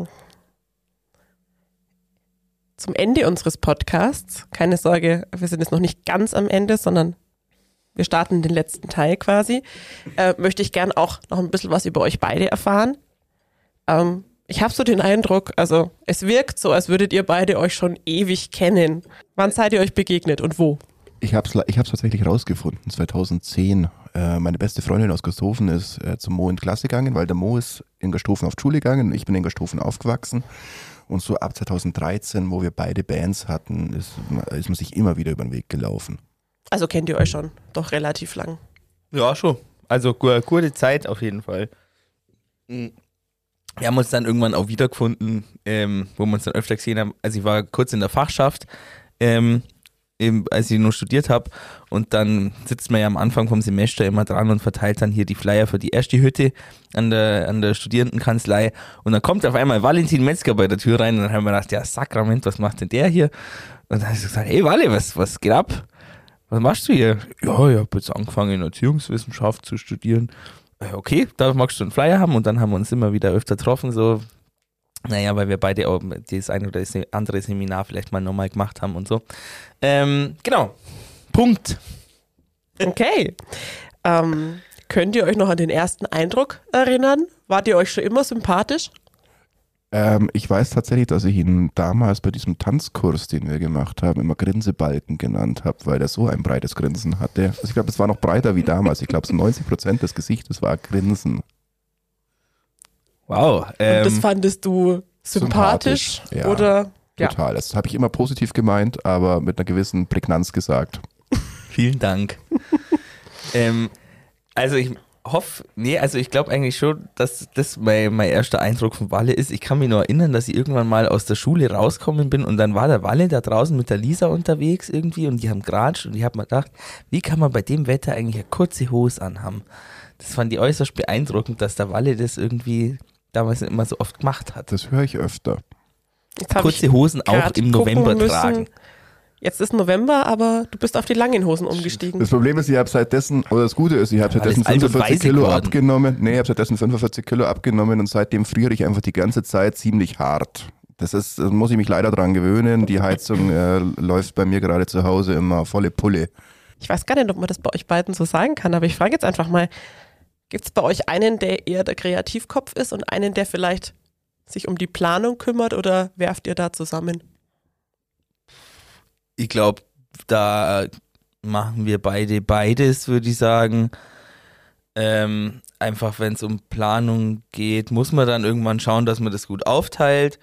Zum Ende unseres Podcasts, keine Sorge, wir sind jetzt noch nicht ganz am Ende, sondern wir starten den letzten Teil quasi, äh, möchte ich gern auch noch ein bisschen was über euch beide erfahren. Ähm, ich habe so den Eindruck, also es wirkt so, als würdet ihr beide euch schon ewig kennen. Wann seid ihr euch begegnet und wo? Ich habe es ich hab's tatsächlich rausgefunden, zweitausendzehn. Äh, meine beste Freundin aus Gersthofen ist äh, zum Mo in die Klasse gegangen, weil der Mo ist in Gersthofen auf die Schule gegangen und ich bin in Gersthofen aufgewachsen. Und so ab zweitausenddreizehn, wo wir beide Bands hatten, ist, ist man sich immer wieder über den Weg gelaufen. Also kennt ihr euch schon doch relativ lang. Ja, schon. Also gu- gute Zeit auf jeden Fall. Wir haben uns dann irgendwann auch wiedergefunden, ähm, wo wir uns dann öfter gesehen haben. Also ich war kurz in der Fachschaft, ähm, eben, als ich noch studiert habe, und dann sitzt man ja am Anfang vom Semester immer dran und verteilt dann hier die Flyer für die erste Hütte an der, an der Studierendenkanzlei, und dann kommt auf einmal Valentin Metzger bei der Tür rein und dann haben wir gedacht, ja Sakrament, was macht denn der hier? Und dann habe ich gesagt, hey Wally, was, was geht ab? Was machst du hier? Ja, ich habe jetzt angefangen in Erziehungswissenschaft zu studieren. Okay, da magst du einen Flyer haben, und dann haben wir uns immer wieder öfter getroffen, so. Naja, weil wir beide auch das eine oder das andere Seminar vielleicht mal nochmal gemacht haben und so. Ähm, genau. Punkt. Okay. ähm, Könnt ihr euch noch an den ersten Eindruck erinnern? Wart ihr euch schon immer sympathisch? Ähm, ich weiß tatsächlich, dass ich ihn damals bei diesem Tanzkurs, den wir gemacht haben, immer Grinsebalken genannt habe, weil er so ein breites Grinsen hatte. Also ich glaube, es war noch breiter wie damals. Ich glaube, so neunzig Prozent des Gesichtes war Grinsen. Wow. Ähm, Und das fandest du sympathisch? sympathisch, ja. Oder? Ja. Total. Das habe ich immer positiv gemeint, aber mit einer gewissen Prägnanz gesagt. Vielen Dank. ähm, also ich hoffe, nee, also ich glaube eigentlich schon, dass das mein, mein erster Eindruck von Walle ist. Ich kann mich nur erinnern, dass ich irgendwann mal aus der Schule rausgekommen bin und dann war der Walle da draußen mit der Lisa unterwegs irgendwie und die haben geratscht und ich habe mir gedacht, wie kann man bei dem Wetter eigentlich eine kurze Hose anhaben? Das fand ich äußerst beeindruckend, dass der Walle das irgendwie damals immer so oft gemacht hat. Das höre ich öfter. Kurze Hosen auch im November tragen. Jetzt ist November, aber du bist auf die langen Hosen umgestiegen. Das Problem ist, ich habe seitdessen, oder das Gute ist, ich habe seitdessen fünfundvierzig Kilo geworden. abgenommen. Nee, ich habe seitdessen fünfundvierzig Kilo abgenommen und seitdem friere ich einfach die ganze Zeit ziemlich hart. Das ist, da muss ich mich leider dran gewöhnen. Die Heizung äh, läuft bei mir gerade zu Hause immer volle Pulle. Ich weiß gar nicht, ob man das bei euch beiden so sagen kann, aber ich frage jetzt einfach mal, gibt es bei euch einen, der eher der Kreativkopf ist und einen, der vielleicht sich um die Planung kümmert oder werft ihr da zusammen? Ich glaube, da machen wir beide beides, würde ich sagen. Ähm, einfach, wenn es um Planung geht, muss man dann irgendwann schauen, dass man das gut aufteilt.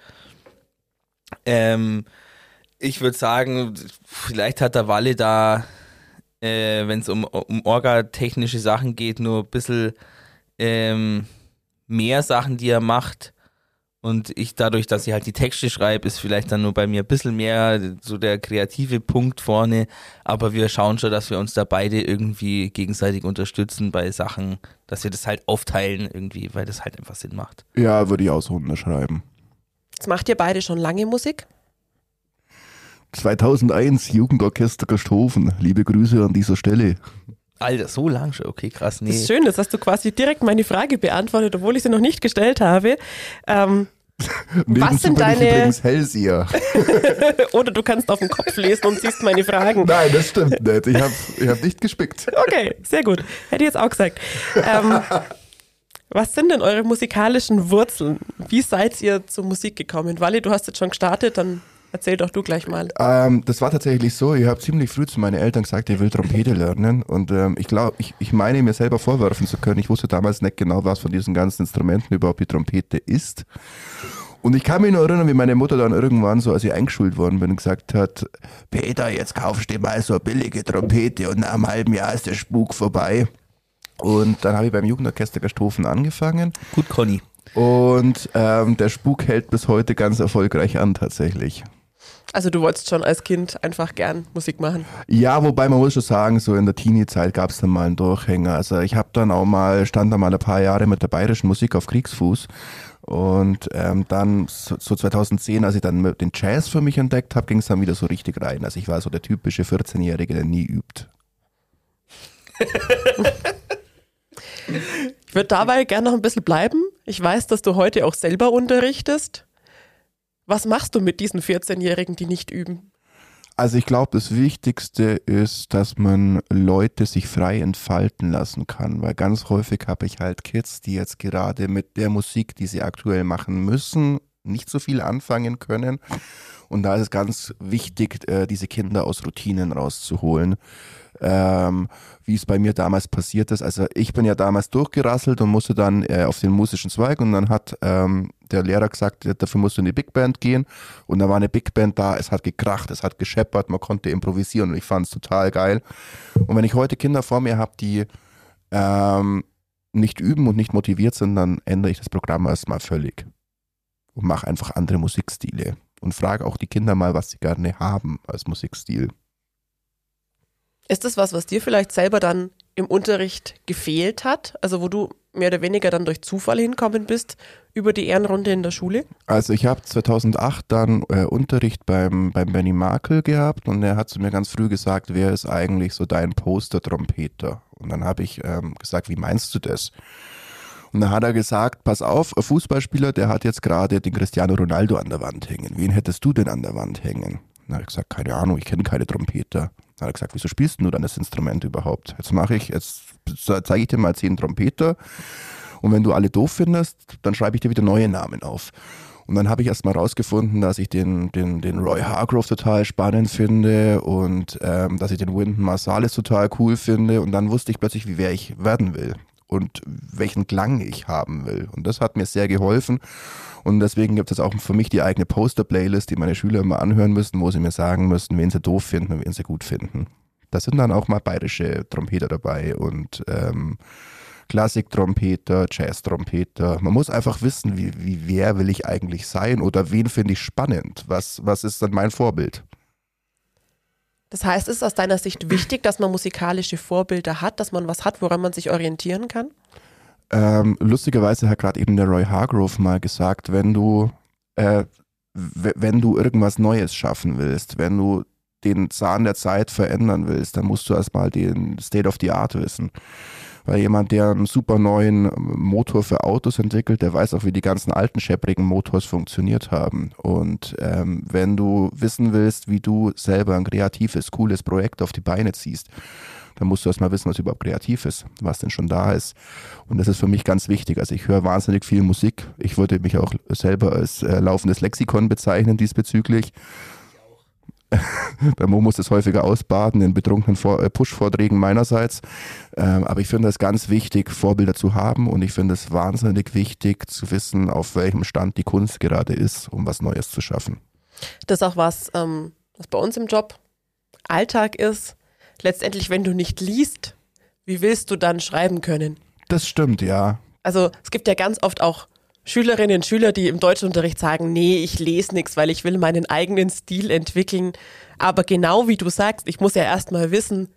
Ähm, ich würde sagen, vielleicht hat der Walle da, äh, wenn es um, um orgatechnische Sachen geht, nur ein bisschen ähm, mehr Sachen, die er macht. Und ich dadurch, dass ich halt die Texte schreibe, ist vielleicht dann nur bei mir ein bisschen mehr so der kreative Punkt vorne. Aber wir schauen schon, dass wir uns da beide irgendwie gegenseitig unterstützen bei Sachen, dass wir das halt aufteilen irgendwie, weil das halt einfach Sinn macht. Ja, würde ich auch so unterschreiben. Jetzt macht ihr beide schon lange Musik? zweitausendeins, Jugendorchester Gasthofen. Liebe Grüße an dieser Stelle. Alter, so lang schon, okay, krass, nee. Das ist schön, das hast du quasi direkt meine Frage beantwortet, obwohl ich sie noch nicht gestellt habe. Ähm, was sind deine... Ich übrigens Hellseher. Oder du kannst auf den Kopf lesen und siehst meine Fragen. Nein, das stimmt nicht. Ich habe ich hab nicht gespickt. Okay, sehr gut. Hätte ich jetzt auch gesagt. Ähm, was sind denn eure musikalischen Wurzeln? Wie seid ihr zur Musik gekommen? Wally, du hast jetzt schon gestartet, dann... Erzähl doch du gleich mal. Ähm, das war tatsächlich so, ich habe ziemlich früh zu meinen Eltern gesagt, ich will Trompete lernen und ähm, ich glaube, ich, ich meine mir selber vorwerfen zu können, ich wusste damals nicht genau, was von diesen ganzen Instrumenten überhaupt die Trompete ist. Und ich kann mich nur erinnern, wie meine Mutter dann irgendwann so, als ich eingeschult worden bin, gesagt hat, Peter, jetzt kaufst du dir mal so eine billige Trompete und nach einem halben Jahr ist der Spuk vorbei. Und dann habe ich beim Jugendorchester Gasthofen angefangen. Gut, Conny. Und ähm, der Spuk hält bis heute ganz erfolgreich an tatsächlich. Also du wolltest schon als Kind einfach gern Musik machen? Ja, wobei man muss schon sagen, so in der Teenie-Zeit gab es dann mal einen Durchhänger. Also ich habe dann auch mal, stand da mal ein paar Jahre mit der bayerischen Musik auf Kriegsfuß. Und ähm, dann so, so zweitausendzehn, als ich dann den Jazz für mich entdeckt habe, ging es dann wieder so richtig rein. Also ich war so der typische vierzehnjährige, der nie übt. Ich würde dabei gerne noch ein bisschen bleiben. Ich weiß, dass du heute auch selber unterrichtest. Was machst du mit diesen vierzehnjährigen, die nicht üben? Also ich glaube, das Wichtigste ist, dass man Leute sich frei entfalten lassen kann, weil ganz häufig habe ich halt Kids, die jetzt gerade mit der Musik, die sie aktuell machen müssen, nicht so viel anfangen können. Und da ist es ganz wichtig, diese Kinder aus Routinen rauszuholen. Ähm, wie es bei mir damals passiert ist. Also ich bin ja damals durchgerasselt und musste dann äh, auf den musischen Zweig und dann hat ähm, der Lehrer gesagt, dafür musst du in die Big Band gehen und da war eine Big Band da, es hat gekracht, es hat gescheppert, man konnte improvisieren und ich fand es total geil. Und wenn ich heute Kinder vor mir habe, die ähm, nicht üben und nicht motiviert sind, dann ändere ich das Programm erstmal völlig und mache einfach andere Musikstile und frage auch die Kinder mal, was sie gerne haben als Musikstil. Ist das was, was dir vielleicht selber dann im Unterricht gefehlt hat? Also wo du mehr oder weniger dann durch Zufall hinkommen bist über die Ehrenrunde in der Schule? Also ich habe zweitausendacht dann äh, Unterricht beim, beim Benny Markel gehabt und er hat zu mir ganz früh gesagt, wer ist eigentlich so dein Poster-Trompeter? Und dann habe ich ähm, gesagt, wie meinst du das? Und dann hat er gesagt, pass auf, ein Fußballspieler, der hat jetzt gerade den Cristiano Ronaldo an der Wand hängen. Wen hättest du denn an der Wand hängen? Dann habe ich gesagt, keine Ahnung, ich kenne keine Trompeter. Dann hat er gesagt, wieso spielst du dann das Instrument überhaupt? Jetzt mache ich, jetzt zeige ich dir mal zehn Trompeter und wenn du alle doof findest, dann schreibe ich dir wieder neue Namen auf. Und dann habe ich erst mal rausgefunden, dass ich den, den, den Roy Hargrove total spannend finde und ähm, dass ich den Wynton Marsalis total cool finde. Und dann wusste ich plötzlich, wie wer ich werden will und welchen Klang ich haben will. Und das hat mir sehr geholfen. Und deswegen gibt es auch für mich die eigene Poster-Playlist, die meine Schüler immer anhören müssen, wo sie mir sagen müssen, wen sie doof finden und wen sie gut finden. Da sind dann auch mal bayerische Trompeter dabei und ähm, Klassik-Trompeter, Jazz-Trompeter. Man muss einfach wissen, wie, wie wer will ich eigentlich sein oder wen finde ich spannend. Was, was ist dann mein Vorbild? Das heißt, ist es aus deiner Sicht wichtig, dass man musikalische Vorbilder hat, dass man was hat, woran man sich orientieren kann? Ähm, lustigerweise hat gerade eben der Roy Hargrove mal gesagt, wenn du, äh, w- wenn du irgendwas Neues schaffen willst, wenn du den Zahn der Zeit verändern willst, dann musst du erstmal den State of the Art wissen. Weil jemand, der einen super neuen Motor für Autos entwickelt, der weiß auch, wie die ganzen alten schepprigen Motors funktioniert haben. Und ähm, wenn du wissen willst, wie du selber ein kreatives, cooles Projekt auf die Beine ziehst, dann musst du erstmal wissen, was überhaupt kreativ ist, was denn schon da ist. Und das ist für mich ganz wichtig. Also ich höre wahnsinnig viel Musik. Ich würde mich auch selber als äh, laufendes Lexikon bezeichnen diesbezüglich. Der Mo muss das häufiger ausbaden in betrunkenen Vor- äh, Push-Vorträgen meinerseits. Ähm, aber ich finde es ganz wichtig, Vorbilder zu haben und ich finde es wahnsinnig wichtig zu wissen, auf welchem Stand die Kunst gerade ist, um was Neues zu schaffen. Das ist auch was, ähm, was bei uns im Job Alltag ist. Letztendlich, wenn du nicht liest, wie willst du dann schreiben können? Das stimmt, ja. Also es gibt ja ganz oft auch Schülerinnen und Schüler, die im Deutschunterricht sagen, nee, ich lese nichts, weil ich will meinen eigenen Stil entwickeln. Aber genau wie du sagst, ich muss ja erstmal wissen,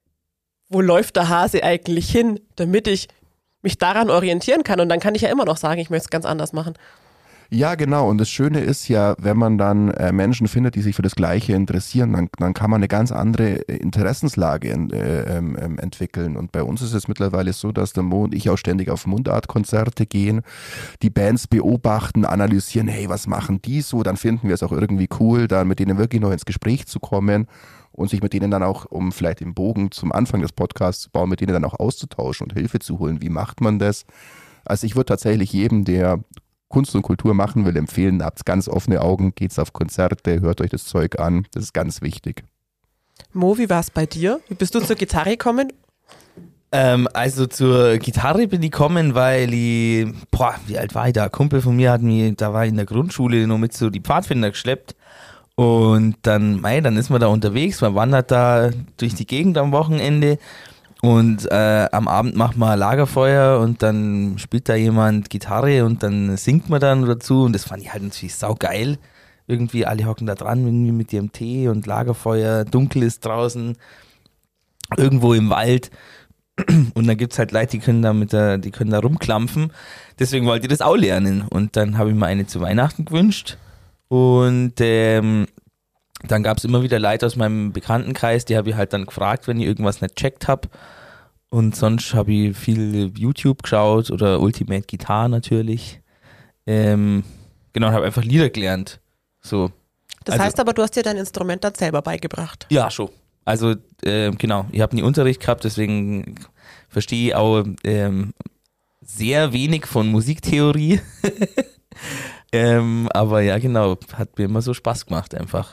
wo läuft der Hase eigentlich hin, damit ich mich daran orientieren kann. Und dann kann ich ja immer noch sagen, ich möchte es ganz anders machen. Ja, genau. Und das Schöne ist ja, wenn man dann äh, Menschen findet, die sich für das Gleiche interessieren, dann, dann kann man eine ganz andere Interessenslage in, äh, ähm, entwickeln. Und bei uns ist es mittlerweile so, dass der Mo und ich auch ständig auf Mundartkonzerte gehen, die Bands beobachten, analysieren, hey, was machen die so? Dann finden wir es auch irgendwie cool, dann mit denen wirklich noch ins Gespräch zu kommen und sich mit denen dann auch, um vielleicht den Bogen zum Anfang des Podcasts zu bauen, mit denen dann auch auszutauschen und Hilfe zu holen. Wie macht man das? Also ich würde tatsächlich jedem, der Kunst und Kultur machen will, empfehlen, habt ganz offene Augen, geht's auf Konzerte, hört euch das Zeug an, das ist ganz wichtig. Mo, wie war es bei dir? Wie bist du zur Gitarre gekommen? Ähm, also zur Gitarre bin ich gekommen, weil ich, boah, wie alt war ich da? Ein Kumpel von mir hat mich, da war ich in der Grundschule noch mit so die Pfadfinder geschleppt und dann, mei, dann ist man da unterwegs, man wandert da durch die Gegend am Wochenende. Und äh, am Abend macht man ein Lagerfeuer und dann spielt da jemand Gitarre und dann singt man dann dazu und das fand ich halt natürlich saugeil. Irgendwie alle hocken da dran irgendwie mit ihrem Tee und Lagerfeuer, dunkel ist draußen, irgendwo im Wald und dann gibt's halt Leute, die können da mit der, die können da rumklampfen. Deswegen wollte ich das auch lernen und dann habe ich mir eine zu Weihnachten gewünscht und ähm, dann gab es immer wieder Leute aus meinem Bekanntenkreis, die habe ich halt dann gefragt, wenn ich irgendwas nicht checkt habe. Und sonst habe ich viel YouTube geschaut oder Ultimate Guitar natürlich. Ähm, genau, und habe einfach Lieder gelernt. So. Das also, heißt aber, du hast dir dein Instrument dann selber beigebracht. Ja, schon. Also äh, genau, ich habe nie Unterricht gehabt, deswegen verstehe ich auch ähm, sehr wenig von Musiktheorie. ähm, aber ja, genau, hat mir immer so Spaß gemacht einfach.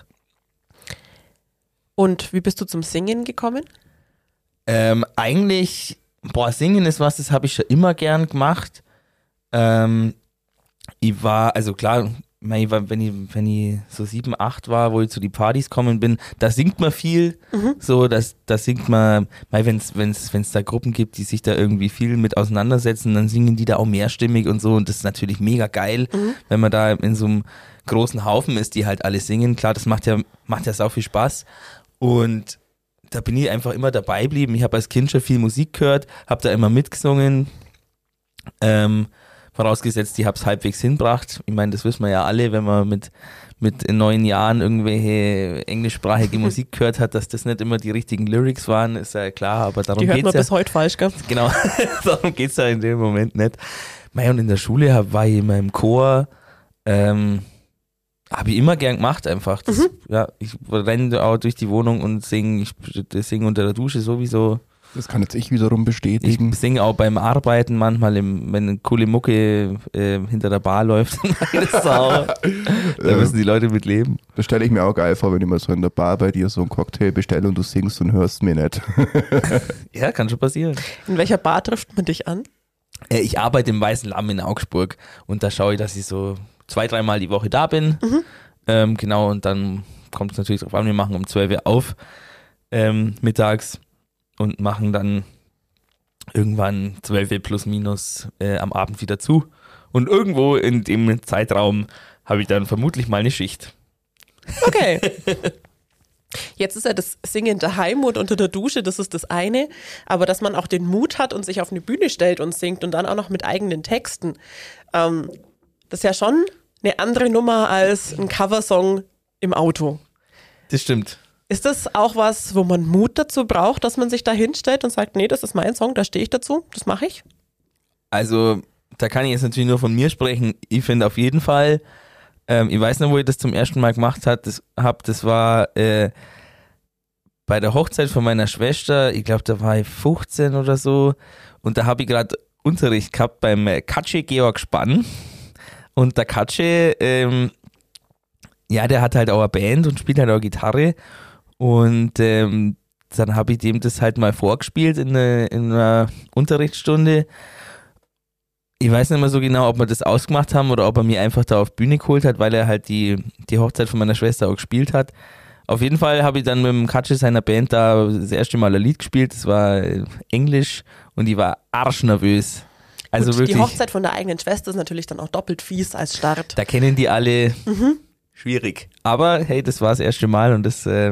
Und wie bist du zum Singen gekommen? Ähm, eigentlich, boah, Singen ist was, das habe ich schon immer gern gemacht. Ähm, ich war, also klar, ich war, wenn ich, wenn ich so sieben, acht war, wo ich zu die Partys gekommen bin, da singt man viel, mhm. so, das, da singt man, wenn es wenn's, wenn's da Gruppen gibt, die sich da irgendwie viel mit auseinandersetzen, dann singen die da auch mehrstimmig und so und das ist natürlich mega geil, mhm. wenn man da in so einem großen Haufen ist, die halt alle singen. Klar, das macht ja, macht ja sau viel Spaß. Und da bin ich einfach immer dabei geblieben. Ich habe als Kind schon viel Musik gehört, habe da immer mitgesungen. Ähm, vorausgesetzt, ich habe es halbwegs hinbracht. Ich meine, das wissen wir ja alle, wenn man mit, mit in neun Jahren irgendwelche englischsprachige Musik gehört hat, dass das nicht immer die richtigen Lyrics waren, ist ja klar, aber darum geht's ja. Die hört man ja, bis heute falsch, gell? Genau, darum geht es ja in dem Moment nicht. Mei, und in der Schule hab, war ich immer im Chor, ähm, Habe ich immer gern gemacht einfach. Das, Mhm. ja, ich renne auch durch die Wohnung und singe. Ich singe unter der Dusche sowieso. Das kann jetzt ich wiederum Ich bestätigen. singe auch beim Arbeiten manchmal, im, wenn eine coole Mucke äh, hinter der Bar läuft. Dann mache ich das auch. Da müssen die Leute mit leben. Das stelle ich mir auch geil vor, wenn ich mal so in der Bar bei dir so einen Cocktail bestelle und du singst und hörst mir nicht. Ja, kann schon passieren. In welcher Bar trifft man dich an? Äh, ich arbeite im Weißen Lamm in Augsburg und da schaue ich, dass ich so zwei, dreimal die Woche da bin. Mhm. Ähm, genau, und dann kommt es natürlich drauf an, wir machen um zwölf Uhr auf ähm, mittags und machen dann irgendwann zwölf Uhr plus minus äh, am Abend wieder zu. Und irgendwo in dem Zeitraum habe ich dann vermutlich mal eine Schicht. Okay. Jetzt ist ja das Singen daheim und unter der Dusche, das ist das eine. Aber dass man auch den Mut hat und sich auf eine Bühne stellt und singt und dann auch noch mit eigenen Texten, ähm, das ist ja schon eine andere Nummer als ein Coversong im Auto. Das stimmt. Ist das auch was, wo man Mut dazu braucht, dass man sich da hinstellt und sagt, nee, das ist mein Song, da stehe ich dazu, das mache ich? Also, da kann ich jetzt natürlich nur von mir sprechen. Ich finde auf jeden Fall, ähm, ich weiß noch, wo ich das zum ersten Mal gemacht habe, das, hab, das war äh, bei der Hochzeit von meiner Schwester, ich glaube, da war ich fünfzehn oder so, und da habe ich gerade Unterricht gehabt beim äh, Katsche Georg Spann. Und der Katsche, ähm, ja, der hat halt auch eine Band und spielt halt auch Gitarre. Und ähm, dann habe ich dem das halt mal vorgespielt in, eine, in einer Unterrichtsstunde. Ich weiß nicht mehr so genau, ob wir das ausgemacht haben oder ob er mir einfach da auf Bühne geholt hat, weil er halt die, die Hochzeit von meiner Schwester auch gespielt hat. Auf jeden Fall habe ich dann mit dem Katsche seiner Band da das erste Mal ein Lied gespielt. Das war Englisch und ich war arschnervös. Also Gut, wirklich, die Hochzeit von der eigenen Schwester ist natürlich dann auch doppelt fies als Start. da kennen die alle, Mhm. schwierig. Aber hey, das war das erste Mal und das äh,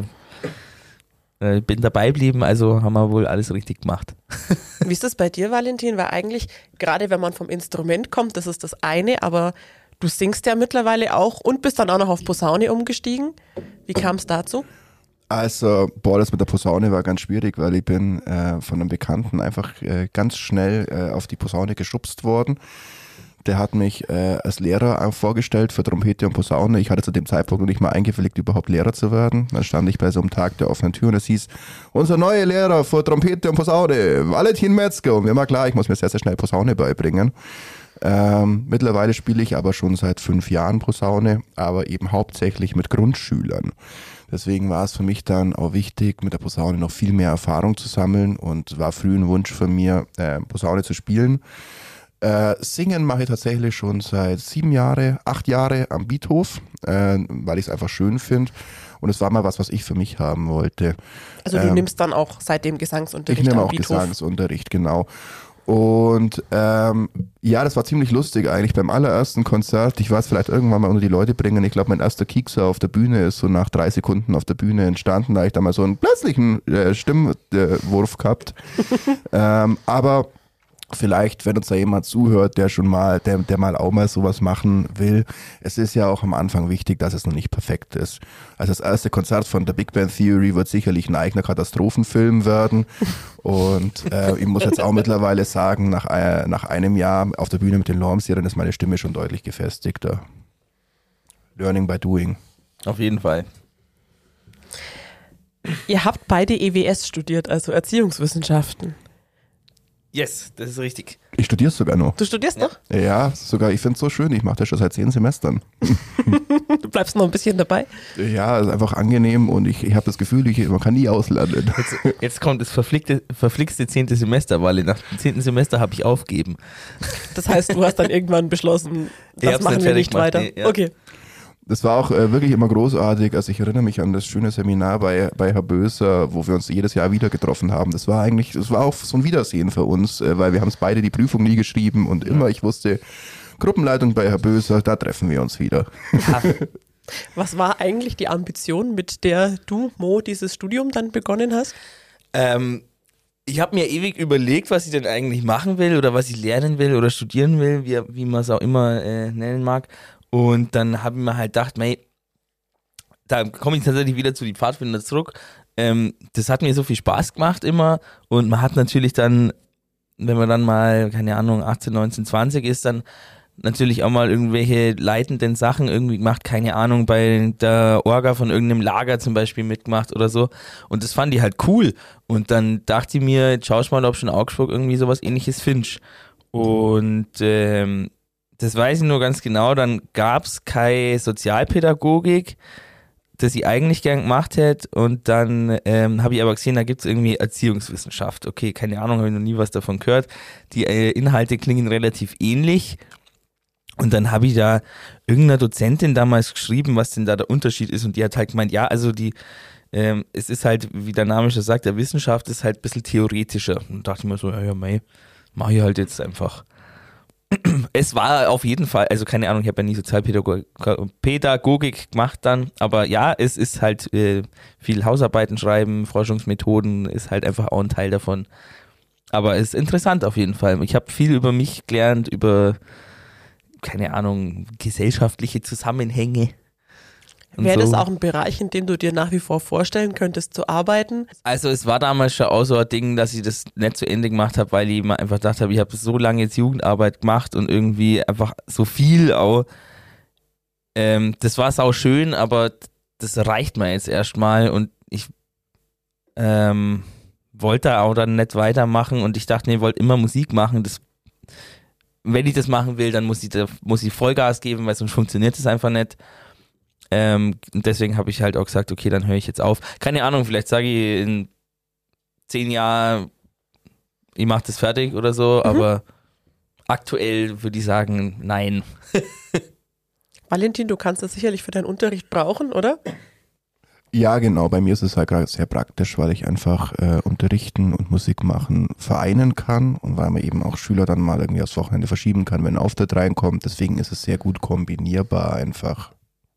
äh, bin dabei geblieben, also haben wir wohl alles richtig gemacht. Wie ist das bei dir, Valentin? Weil eigentlich, gerade wenn man vom Instrument kommt, das ist das eine, aber du singst ja mittlerweile auch und bist dann auch noch auf Posaune umgestiegen. Wie kam es dazu? Also, boah, das mit der Posaune war ganz schwierig, weil ich bin äh, von einem Bekannten einfach äh, ganz schnell äh, auf die Posaune geschubst worden. Der hat mich äh, als Lehrer auch vorgestellt für Trompete und Posaune. Ich hatte zu dem Zeitpunkt noch nicht mal eingewilligt, überhaupt Lehrer zu werden. Dann stand ich bei so einem Tag der offenen Tür und es hieß, unser neuer Lehrer für Trompete und Posaune, Valentin Metzger. Und mir war klar, ich muss mir sehr, sehr schnell Posaune beibringen. Ähm, mittlerweile spiele ich aber schon seit fünf Jahren Posaune, aber eben hauptsächlich mit Grundschülern. Deswegen war es für mich dann auch wichtig, mit der Posaune noch viel mehr Erfahrung zu sammeln und war früh ein Wunsch von mir, äh, Posaune zu spielen. Äh, singen mache ich tatsächlich schon seit sieben Jahre, acht Jahre am Beathof, äh, weil ich es einfach schön finde. Und es war mal was, was ich für mich haben wollte. Also du Ähm, nimmst dann auch seitdem Gesangsunterricht Ich nehme am auch Beethoven. Gesangsunterricht, genau. Und ähm, ja, das war ziemlich lustig eigentlich beim allerersten Konzert. Ich weiß, vielleicht irgendwann mal unter die Leute bringen. Ich glaube, mein erster Kiekser auf der Bühne ist so nach drei Sekunden auf der Bühne entstanden. Da habe ich da mal so einen plötzlichen äh, Stimmwurf gehabt. ähm, aber vielleicht, wenn uns da jemand zuhört, der schon mal, der, der mal auch mal sowas machen will, es ist ja auch am Anfang wichtig, dass es noch nicht perfekt ist. Also das erste Konzert von der Big Bang Theory wird sicherlich ein eigener Katastrophenfilm werden. Und äh, ich muss jetzt auch mittlerweile sagen, nach, äh, nach einem Jahr auf der Bühne mit den Lorm-Serien ist meine Stimme schon deutlich gefestigter. Learning by doing. Auf jeden Fall. Ihr habt beide E W S studiert, also Erziehungswissenschaften. Yes, das ist richtig. Ich studiere es sogar noch. Du studierst noch? Ja, sogar, ich finde es so schön. Ich mache das schon seit zehn Semestern. Du bleibst noch ein bisschen dabei? Ja, es ist einfach angenehm und ich, ich habe das Gefühl, ich, man kann nie auslernen. Jetzt, jetzt kommt das verflickte, verflixte zehnte Semester, weil nach dem zehnten Semester habe ich aufgegeben. Das heißt, du hast dann irgendwann beschlossen, Ich das hab's machen nicht wir fertig nicht gemacht, weiter. nee, ja. Okay. Das war auch äh, wirklich immer großartig. Also ich erinnere mich an das schöne Seminar bei, bei Herr Böser, wo wir uns jedes Jahr wieder getroffen haben. Das war eigentlich, das war auch so ein Wiedersehen für uns, äh, weil wir haben es beide die Prüfung nie geschrieben und immer, ich wusste, Gruppenleitung bei Herr Böser, da treffen wir uns wieder. Ja, Was war eigentlich die Ambition, mit der du, Mo, dieses Studium dann begonnen hast? ähm, ich habe mir ewig überlegt, was ich denn eigentlich machen will oder was ich lernen will oder studieren will, wie, wie man es auch immer äh, nennen mag. Und dann habe ich mir halt gedacht, mei, da komme ich tatsächlich wieder zu die Pfadfinder zurück. Ähm, das hat mir so viel Spaß gemacht immer und man hat natürlich dann, wenn man dann mal, keine Ahnung, achtzehn, neunzehn, zwanzig ist, dann natürlich auch mal irgendwelche leitenden Sachen irgendwie gemacht, keine Ahnung, bei der Orga von irgendeinem Lager zum Beispiel mitgemacht oder so. Und das fand ich halt cool. Und dann dachte ich mir, jetzt schau ich mal, ob schon in Augsburg irgendwie sowas ähnliches findest. Und ähm, das weiß ich nur ganz genau, dann gab es keine Sozialpädagogik, das ich eigentlich gern gemacht hätte. Und dann ähm, habe ich aber gesehen, da gibt es irgendwie Erziehungswissenschaft. Okay, keine Ahnung, habe ich noch nie was davon gehört. Die äh, Inhalte klingen relativ ähnlich. Und dann habe ich da irgendeiner Dozentin damals geschrieben, was denn da der Unterschied ist. Und die hat halt gemeint, ja, also die, ähm, es ist halt, wie der Name schon sagt, der Wissenschaft ist halt ein bisschen theoretischer. Und dachte ich mir so, ja, ja, mei, mach ich halt jetzt einfach. Es war auf jeden Fall, also keine Ahnung, ich habe ja nie Sozialpädagogik gemacht dann, aber ja, es ist halt äh, viel Hausarbeiten schreiben, Forschungsmethoden ist halt einfach auch ein Teil davon. Aber es ist interessant auf jeden Fall. Ich habe viel über mich gelernt, über keine Ahnung, gesellschaftliche Zusammenhänge. Wäre das so. auch ein Bereich, in dem du dir nach wie vor vorstellen könntest zu arbeiten? Also es war damals schon auch so ein Ding, dass ich das nicht zu Ende gemacht habe, weil ich mir einfach gedacht habe, ich habe so lange jetzt Jugendarbeit gemacht und irgendwie einfach so viel auch. Ähm, das war sau schön, aber das reicht mir jetzt erstmal und ich ähm, wollte auch dann nicht weitermachen und ich dachte, nee, ich wollte immer Musik machen, das wenn ich das machen will, dann muss ich, da, muss ich Vollgas geben, weil sonst funktioniert das einfach nicht. Ähm, und deswegen habe ich halt auch gesagt, okay, dann höre ich jetzt auf. Keine Ahnung, vielleicht sage ich in zehn Jahren, ich mache das fertig oder so, mhm. aber aktuell würde ich sagen, nein. Valentin, du kannst das sicherlich für deinen Unterricht brauchen, oder? Ja, genau. Bei mir ist es halt gerade sehr praktisch, weil ich einfach äh, unterrichten und Musik machen vereinen kann und weil man eben auch Schüler dann mal irgendwie aufs Wochenende verschieben kann, wenn ein Auftritt reinkommt. Deswegen ist es sehr gut kombinierbar einfach.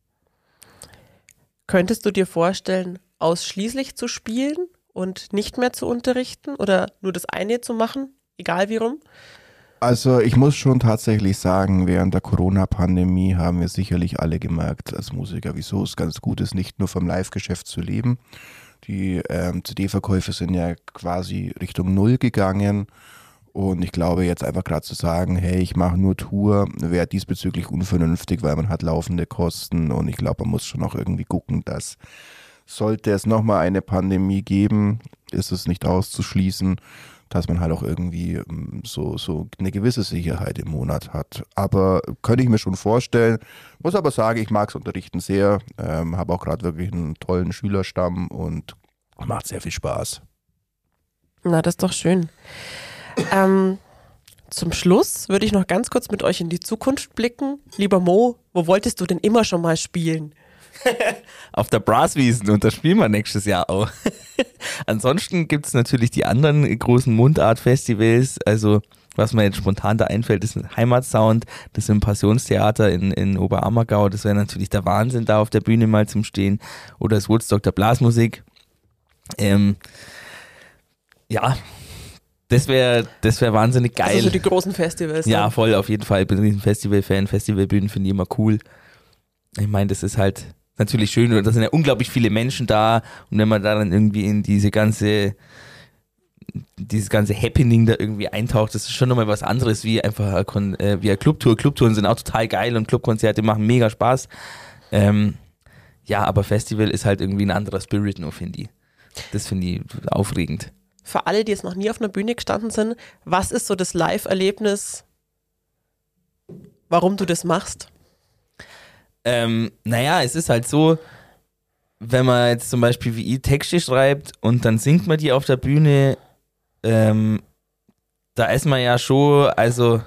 Könntest du dir vorstellen, ausschließlich zu spielen und nicht mehr zu unterrichten oder nur das eine zu machen, egal wie rum? Also ich muss schon tatsächlich sagen, während der Corona-Pandemie haben wir sicherlich alle gemerkt als Musiker, wieso es ganz gut ist, nicht nur vom Live-Geschäft zu leben. Die ähm, C D-Verkäufe sind ja quasi Richtung Null gegangen und ich glaube jetzt einfach gerade zu sagen, hey, ich mache nur Tour, wäre diesbezüglich unvernünftig, weil man hat laufende Kosten und ich glaube, man muss schon auch irgendwie gucken, dass sollte es nochmal eine Pandemie geben, ist es nicht auszuschließen, dass man halt auch irgendwie so, so eine gewisse Sicherheit im Monat hat. Aber könnte ich mir schon vorstellen, muss aber sagen, ich mag es unterrichten sehr, ähm, habe auch gerade wirklich einen tollen Schülerstamm und macht sehr viel Spaß. Na, das ist doch schön. Ähm, zum Schluss würde ich noch ganz kurz mit euch in die Zukunft blicken. Lieber Mo, wo wolltest du denn immer schon mal spielen? Auf der Brasswiesen und das spielen wir nächstes Jahr auch. Ansonsten gibt es natürlich die anderen großen Mundart-Festivals, also was mir jetzt spontan da einfällt, ist ein Heimatsound, das ist im Passionstheater in, in Oberammergau, das wäre natürlich der Wahnsinn, da auf der Bühne mal zum Stehen, oder das Woodstock der Blasmusik. Ähm, ja, das wäre das wär wahnsinnig geil. Also so die großen Festivals. Ja, ne? voll, auf jeden Fall, ich bin ein riesen Festival-Fan, Festivalbühnen finde ich immer cool. Ich meine, das ist halt natürlich schön und da sind ja unglaublich viele Menschen da und wenn man da dann irgendwie in diese ganze dieses ganze Happening da irgendwie eintaucht, das ist schon nochmal was anderes wie einfach ein, äh, wie eine Clubtour. Clubtouren sind auch total geil und Clubkonzerte machen mega Spaß. Ähm, ja, aber Festival ist halt irgendwie ein anderer Spirit nur, finde ich. Das finde ich aufregend. Für alle, die jetzt noch nie auf einer Bühne gestanden sind, was ist so das Live-Erlebnis, warum du das machst? Ähm, naja, es ist halt so, wenn man jetzt zum Beispiel wie ich Texte schreibt und dann singt man die auf der Bühne, ähm, da ist man ja schon, also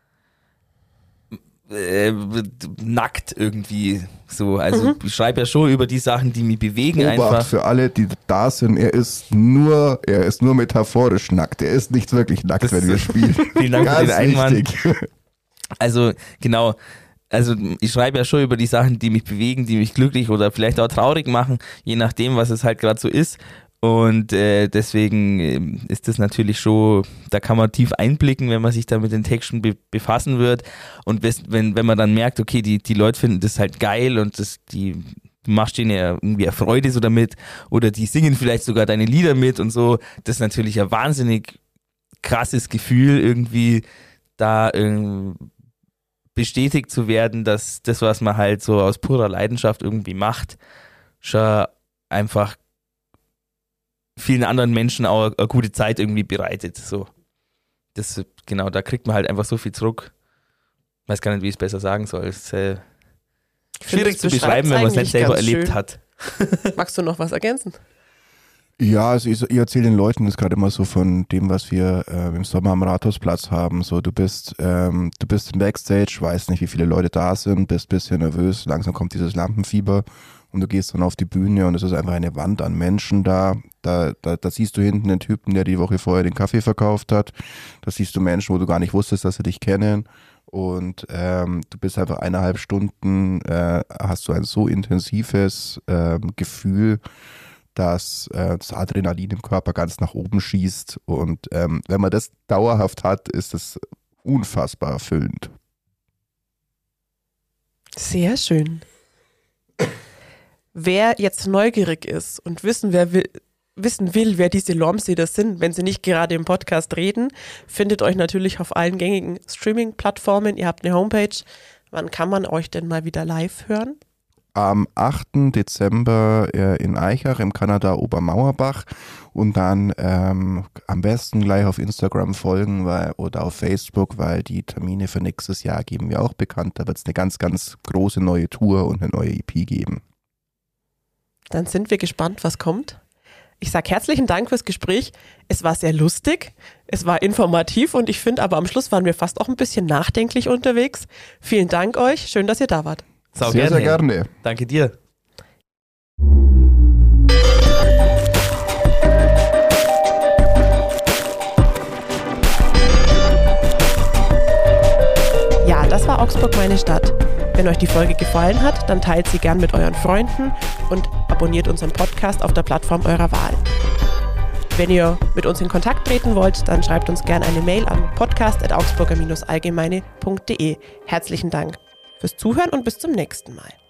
äh, nackt irgendwie so. Also mhm. ich schreibe ja schon über die Sachen, die mich bewegen. Obacht einfach. Für alle, die da sind, er ist nur, er ist nur metaphorisch nackt. Er ist nicht wirklich nackt, das wenn wir spielen. Vielen Dank Ganz für den Einwand. wichtig. Also genau. Also ich schreibe ja schon über die Sachen, die mich bewegen, die mich glücklich oder vielleicht auch traurig machen, je nachdem, was es halt gerade so ist. Und äh, deswegen äh, ist das natürlich schon, da kann man tief einblicken, wenn man sich da mit den Texten be- befassen wird. Und wenn, wenn man dann merkt, okay, die, die Leute finden das halt geil und das, die, du machst denen ja irgendwie eine Freude so damit oder die singen vielleicht sogar deine Lieder mit und so, das ist natürlich ein wahnsinnig krasses Gefühl, irgendwie da irgendwie bestätigt zu werden, dass das, was man halt so aus purer Leidenschaft irgendwie macht, schon einfach vielen anderen Menschen auch eine gute Zeit irgendwie bereitet. So. Das, genau, da kriegt man halt einfach so viel zurück. Ich weiß gar nicht, wie ich es besser sagen soll. Es ist äh, schwierig zu beschreiben, wenn man es nicht selber erlebt schön. hat. Magst du noch was ergänzen? Ja, also ich, ich erzähle den Leuten das gerade immer so von dem, was wir äh, im Sommer am Rathausplatz haben. So, du bist, ähm, du bist im Backstage, weißt nicht, wie viele Leute da sind, bist ein bisschen nervös, langsam kommt dieses Lampenfieber und du gehst dann auf die Bühne und es ist einfach eine Wand an Menschen da. Da, da. da siehst du hinten den Typen, der die Woche vorher den Kaffee verkauft hat. Da siehst du Menschen, wo du gar nicht wusstest, dass sie dich kennen. Und ähm, du bist einfach eineinhalb Stunden, äh, hast du ein so intensives ähm, Gefühl, dass äh, das Adrenalin im Körper ganz nach oben schießt. Und ähm, wenn man das dauerhaft hat, ist es unfassbar erfüllend. Sehr schön. Wer jetzt neugierig ist und wissen, wer will, wissen will, wer diese Lormseder sind, wenn sie nicht gerade im Podcast reden, findet euch natürlich auf allen gängigen Streaming-Plattformen. Ihr habt eine Homepage. Wann kann man euch denn mal wieder live hören? Am achten Dezember äh, in Eichach im Kanada Obermauerbach und dann ähm, am besten gleich auf Instagram folgen weil, oder auf Facebook, weil die Termine für nächstes Jahr geben wir auch bekannt. Da wird es eine ganz, ganz große neue Tour und eine neue E P geben. Dann sind wir gespannt, was kommt. Ich sage herzlichen Dank fürs Gespräch. Es war sehr lustig, es war informativ und ich finde aber am Schluss waren wir fast auch ein bisschen nachdenklich unterwegs. Vielen Dank euch, schön, dass ihr da wart. Sau sehr, gerne. sehr gerne. Danke dir. Ja, das war Augsburg, meine Stadt. Wenn euch die Folge gefallen hat, dann teilt sie gern mit euren Freunden und abonniert unseren Podcast auf der Plattform eurer Wahl. Wenn ihr mit uns in Kontakt treten wollt, dann schreibt uns gerne eine Mail an podcast at augsburger allgemeine punkt de. Herzlichen Dank fürs Zuhören und bis zum nächsten Mal.